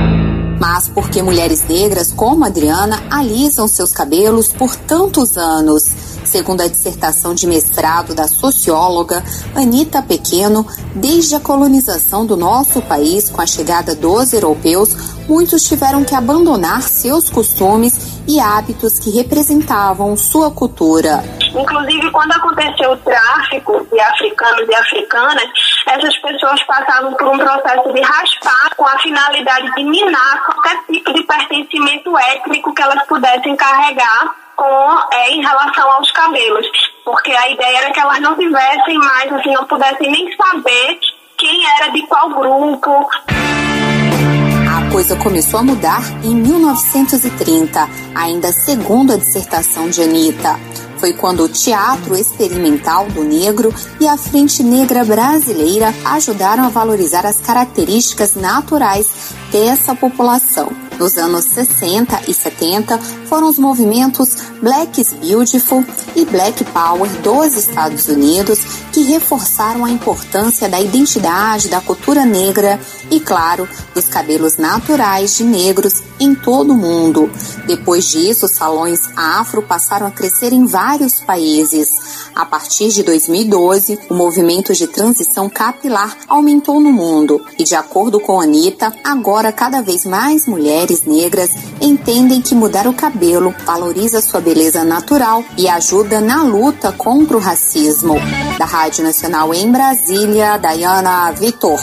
Mas porque mulheres negras como a Adriana alisam seus cabelos por tantos anos. Segundo a dissertação de mestrado da socióloga Anita Pequeno, desde a colonização do nosso país com a chegada dos europeus, muitos tiveram que abandonar seus costumes e hábitos que representavam sua cultura. Inclusive, quando aconteceu o tráfico de africanos e africanas, essas pessoas passavam por um processo de raspar com a finalidade de minar qualquer tipo de pertencimento étnico que elas pudessem carregar em relação aos cabelos, porque a ideia era que elas não tivessem mais, assim, não pudessem nem saber quem era de qual grupo. A coisa começou a mudar em 1930, ainda segundo a dissertação de Anitta. Foi quando o Teatro Experimental do Negro e a Frente Negra Brasileira ajudaram a valorizar as características naturais dessa população. Nos anos 60 e 70, foram os movimentos Black is Beautiful e Black Power dos Estados Unidos que reforçaram a importância da identidade da cultura negra e, claro, dos cabelos naturais de negros em todo o mundo. Depois disso, os salões afro passaram a crescer em vários países. A partir de 2012, o movimento de transição capilar aumentou no mundo e, de acordo com a Anitta, agora cada vez mais mulheres negras entendem que mudar o cabelo valoriza sua beleza natural e ajuda na luta contra o racismo. Da Rádio Nacional em Brasília, Dayana Vitor.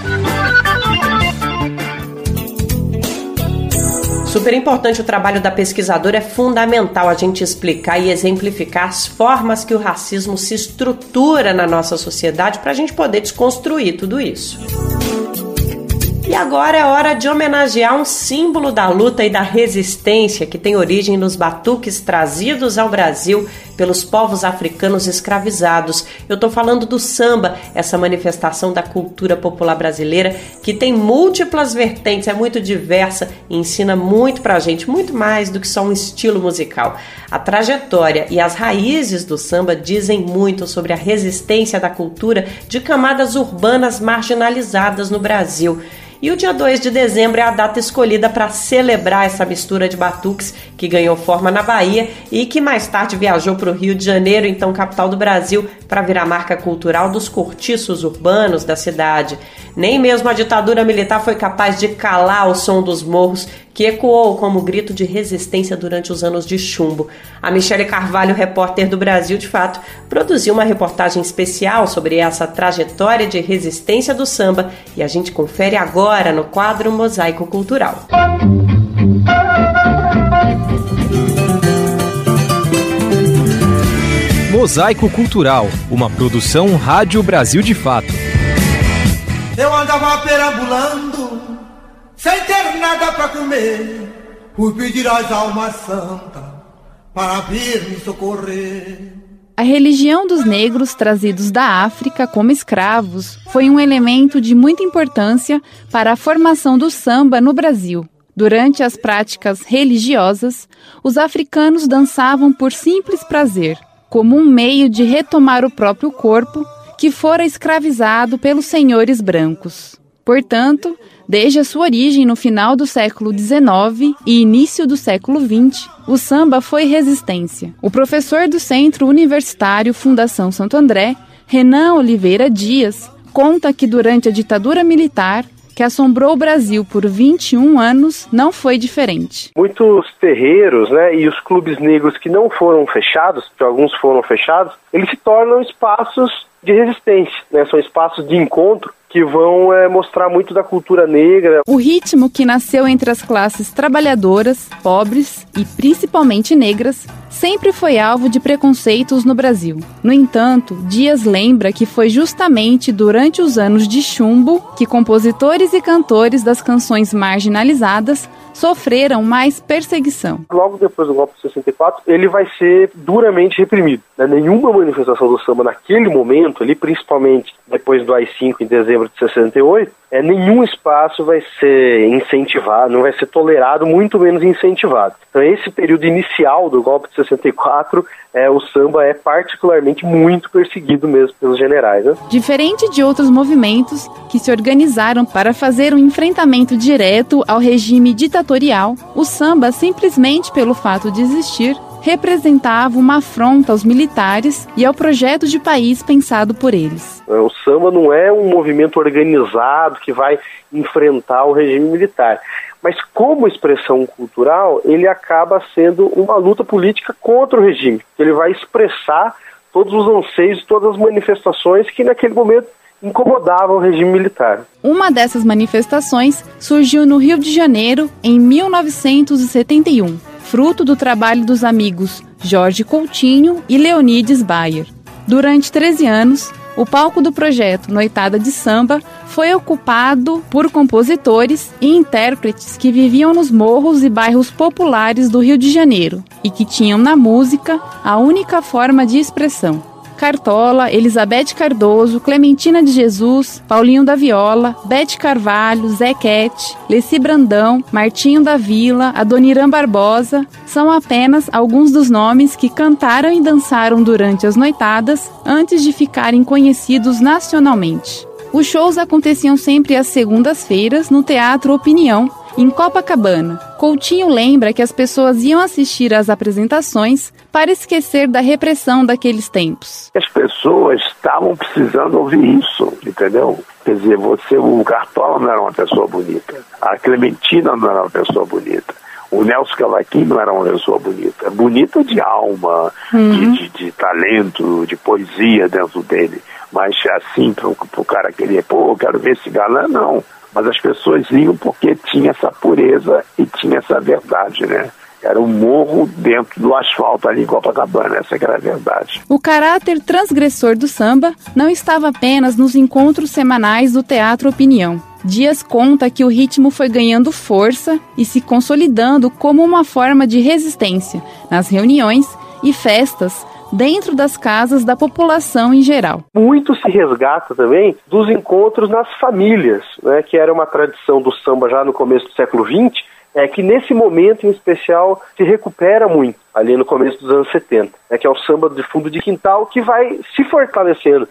Super importante o trabalho da pesquisadora, é fundamental a gente explicar e exemplificar as formas que o racismo se estrutura na nossa sociedade para a gente poder desconstruir tudo isso. E agora é hora de homenagear um símbolo da luta e da resistência que tem origem nos batuques trazidos ao Brasil pelos povos africanos escravizados. Eu estou falando do samba, essa manifestação da cultura popular brasileira que tem múltiplas vertentes, é muito diversa e ensina muito pra gente, muito mais do que só um estilo musical. A trajetória e as raízes do samba dizem muito sobre a resistência da cultura de camadas urbanas marginalizadas no Brasil. E o dia 2 de dezembro é a data escolhida para celebrar essa mistura de batuques que ganhou forma na Bahia e que mais tarde viajou para o Rio de Janeiro, então capital do Brasil, para virar marca cultural dos cortiços urbanos da cidade. Nem mesmo a ditadura militar foi capaz de calar o som dos morros, que ecoou como grito de resistência durante os anos de chumbo. A Michele Carvalho, repórter do Brasil de Fato, produziu uma reportagem especial sobre essa trajetória de resistência do samba e a gente confere agora no quadro Mosaico Cultural. Mosaico Cultural, uma produção Rádio Brasil de Fato. Eu andava perambulando, sem ter nada para comer, fui pedir às almas santas para vir me socorrer. A religião dos negros trazidos da África como escravos foi um elemento de muita importância para a formação do samba no Brasil. Durante as práticas religiosas, os africanos dançavam por simples prazer, como um meio de retomar o próprio corpo que fora escravizado pelos senhores brancos. Portanto, desde a sua origem no final do século XIX e início do século XX, o samba foi resistência. O professor do Centro Universitário Fundação Santo André, Renan Oliveira Dias, conta que durante a ditadura militar, que assombrou o Brasil por 21 anos, não foi diferente. Muitos terreiros, e os clubes negros que não foram fechados, que alguns foram fechados, eles se tornam espaços de resistência, são espaços de encontro que vão mostrar muito da cultura negra. O ritmo que nasceu entre as classes trabalhadoras, pobres e principalmente negras, sempre foi alvo de preconceitos no Brasil. No entanto, Dias lembra que foi justamente durante os anos de chumbo que compositores e cantores das canções marginalizadas sofreram mais perseguição. Logo depois do golpe de 64, ele vai ser duramente reprimido. Nenhuma manifestação do samba naquele momento, ali, principalmente depois do AI-5 em dezembro de 68, nenhum espaço vai ser incentivado, não vai ser tolerado, muito menos incentivado. Então esse período inicial do golpe de 64, o samba é particularmente muito perseguido mesmo pelos generais. Diferente de outros movimentos que se organizaram para fazer um enfrentamento direto ao regime ditatorial, o samba, simplesmente pelo fato de existir, representava uma afronta aos militares e ao projeto de país pensado por eles. O samba não é um movimento organizado que vai enfrentar o regime militar, mas como expressão cultural, ele acaba sendo uma luta política contra o regime. Ele vai expressar todos os anseios, todas as manifestações que naquele momento incomodavam o regime militar. Uma dessas manifestações surgiu no Rio de Janeiro em 1971. fruto do trabalho dos amigos Jorge Coutinho e Leonides Bayer. Durante 13 anos, o palco do projeto Noitada de Samba foi ocupado por compositores e intérpretes que viviam nos morros e bairros populares do Rio de Janeiro e que tinham na música a única forma de expressão. Cartola, Elizabeth Cardoso, Clementina de Jesus, Paulinho da Viola, Bete Carvalho, Zé Quete, Leci Brandão, Martinho da Vila, Adoniran Barbosa são apenas alguns dos nomes que cantaram e dançaram durante as noitadas antes de ficarem conhecidos nacionalmente. Os shows aconteciam sempre às segundas-feiras no Teatro Opinião, em Copacabana. Coutinho lembra que as pessoas iam assistir às apresentações para esquecer da repressão daqueles tempos. As pessoas estavam precisando ouvir isso, entendeu? Quer dizer, o Cartola não era uma pessoa bonita, a Clementina não era uma pessoa bonita, o Nelson Cavaquinho não era uma pessoa bonita. Bonita de alma, de talento, de poesia dentro dele. Mas assim, pro cara querer, eu quero ver esse galã, não. Mas as pessoas iam porque tinha essa pureza e tinha essa verdade, né? Era um morro dentro do asfalto ali em Copacabana, essa que era a verdade. O caráter transgressor do samba não estava apenas nos encontros semanais do Teatro Opinião. Dias conta que o ritmo foi ganhando força e se consolidando como uma forma de resistência nas reuniões e festas dentro das casas da população em geral. Muito se resgata também dos encontros nas famílias, né, que era uma tradição do samba já no começo do século XX, que nesse momento em especial se recupera muito, ali no começo dos anos 70, que é o samba de fundo de quintal que vai se fortalecendo.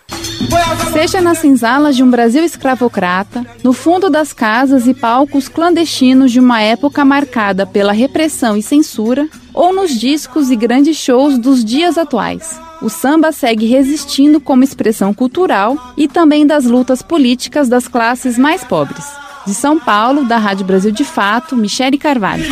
Seja nas senzalas de um Brasil escravocrata, no fundo das casas e palcos clandestinos de uma época marcada pela repressão e censura, ou nos discos e grandes shows dos dias atuais. O samba segue resistindo como expressão cultural e também das lutas políticas das classes mais pobres. De São Paulo, da Rádio Brasil de Fato, Michele Carvalho.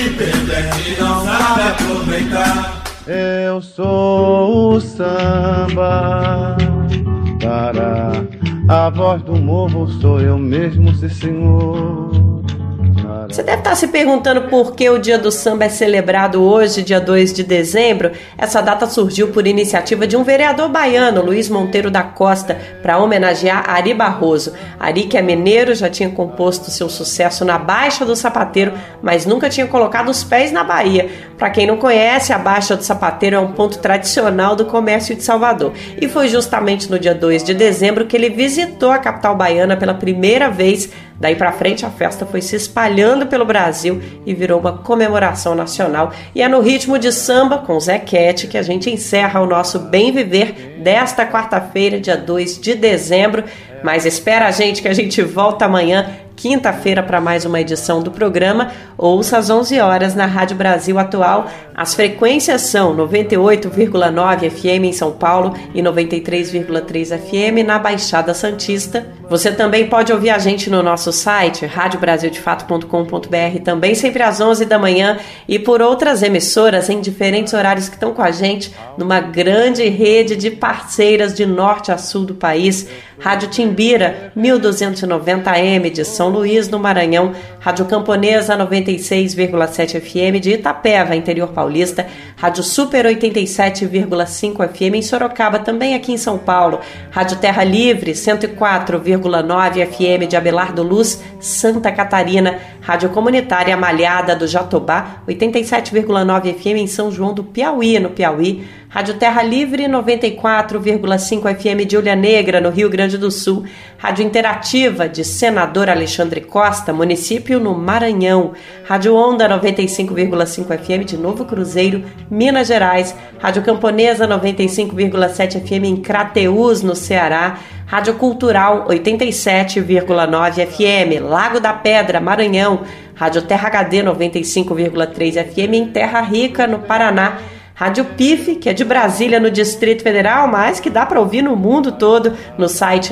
Eu sou o samba, para a voz do morro sou eu mesmo, sim senhor. Você deve estar se perguntando por que o Dia do Samba é celebrado hoje, dia 2 de dezembro. Essa data surgiu por iniciativa de um vereador baiano, Luiz Monteiro da Costa, para homenagear Ari Barroso. Ari, que é mineiro, já tinha composto seu sucesso na Baixa do Sapateiro, mas nunca tinha colocado os pés na Bahia. Para quem não conhece, a Baixa do Sapateiro é um ponto tradicional do comércio de Salvador. E foi justamente no dia 2 de dezembro que ele visitou a capital baiana pela primeira vez. Daí para frente a festa foi se espalhando pelo Brasil e virou uma comemoração nacional. E é no ritmo de samba com Zé Quete que a gente encerra o nosso Bem Viver desta quarta-feira, dia 2 de dezembro. Mas espera a gente que a gente volta amanhã, quinta-feira, para mais uma edição do programa. Ouça às 11 horas na Rádio Brasil Atual. As frequências são 98,9 FM em São Paulo e 93,3 FM na Baixada Santista. Você também pode ouvir a gente no nosso site, radiobrasildefato.com.br, também sempre às 11 da manhã, e por outras emissoras em diferentes horários que estão com a gente numa grande rede de parceiras de norte a sul do país. Rádio Timbira, 1290 AM de São Luís, no Maranhão. Rádio Camponesa, 96,7 FM de Itapeva, interior paulista. Rádio Super 87,5 FM em Sorocaba, também aqui em São Paulo. Rádio Terra Livre, 104,9 FM de Abelardo Luz, Santa Catarina. Rádio Comunitária Malhada do Jatobá, 87,9 FM em São João do Piauí, no Piauí. Rádio Terra Livre, 94,5 FM de Ilha Negra, no Rio Grande do Sul. Rádio Interativa de Senador Alexandre Costa, município no Maranhão. Rádio Onda, 95,5 FM de Novo Cruzeiro, Minas Gerais. Rádio Camponesa, 95,7 FM em Crateús, no Ceará. Rádio Cultural, 87,9 FM, Lago da Pedra, Maranhão. Rádio Terra HD, 95,3 FM em Terra Rica, no Paraná. Rádio PIF, que é de Brasília, no Distrito Federal, mas que dá para ouvir no mundo todo, no site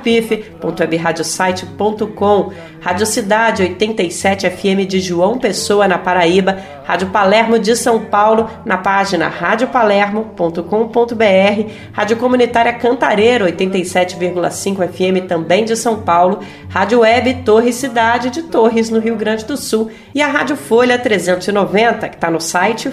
radiopif.webradiosite.com. Rádio Cidade 87 FM de João Pessoa, na Paraíba. Rádio Palermo de São Paulo, na página radiopalermo.com.br. Rádio Comunitária Cantareira 87,5 FM, também de São Paulo. Rádio Web Torres Cidade de Torres, no Rio Grande do Sul. E a Rádio Folha 390, que está no site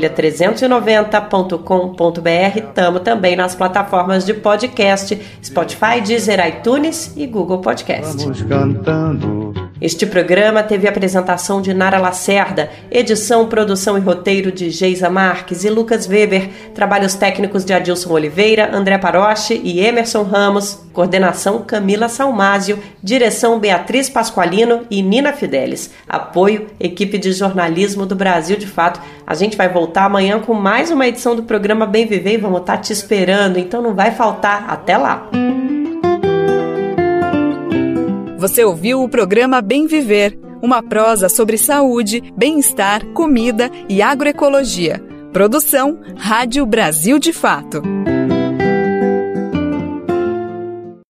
folha390.com.br. Estamos também nas plataformas de podcast, Spotify, Deezer, iTunes e Google Podcast. Vamos cantando. Este programa teve a apresentação de Nara Lacerda, edição, produção e roteiro de Geisa Marques e Lucas Weber, trabalhos técnicos de Adilson Oliveira, André Paroche e Emerson Ramos, coordenação Camila Salmásio, direção Beatriz Pasqualino e Nina Fidelis, apoio equipe de jornalismo do Brasil de Fato. A gente vai voltar amanhã com mais uma edição do programa Bem Viver e vamos estar te esperando, então não vai faltar. Até lá! Você ouviu o programa Bem Viver, uma prosa sobre saúde, bem-estar, comida e agroecologia. Produção Rádio Brasil de Fato.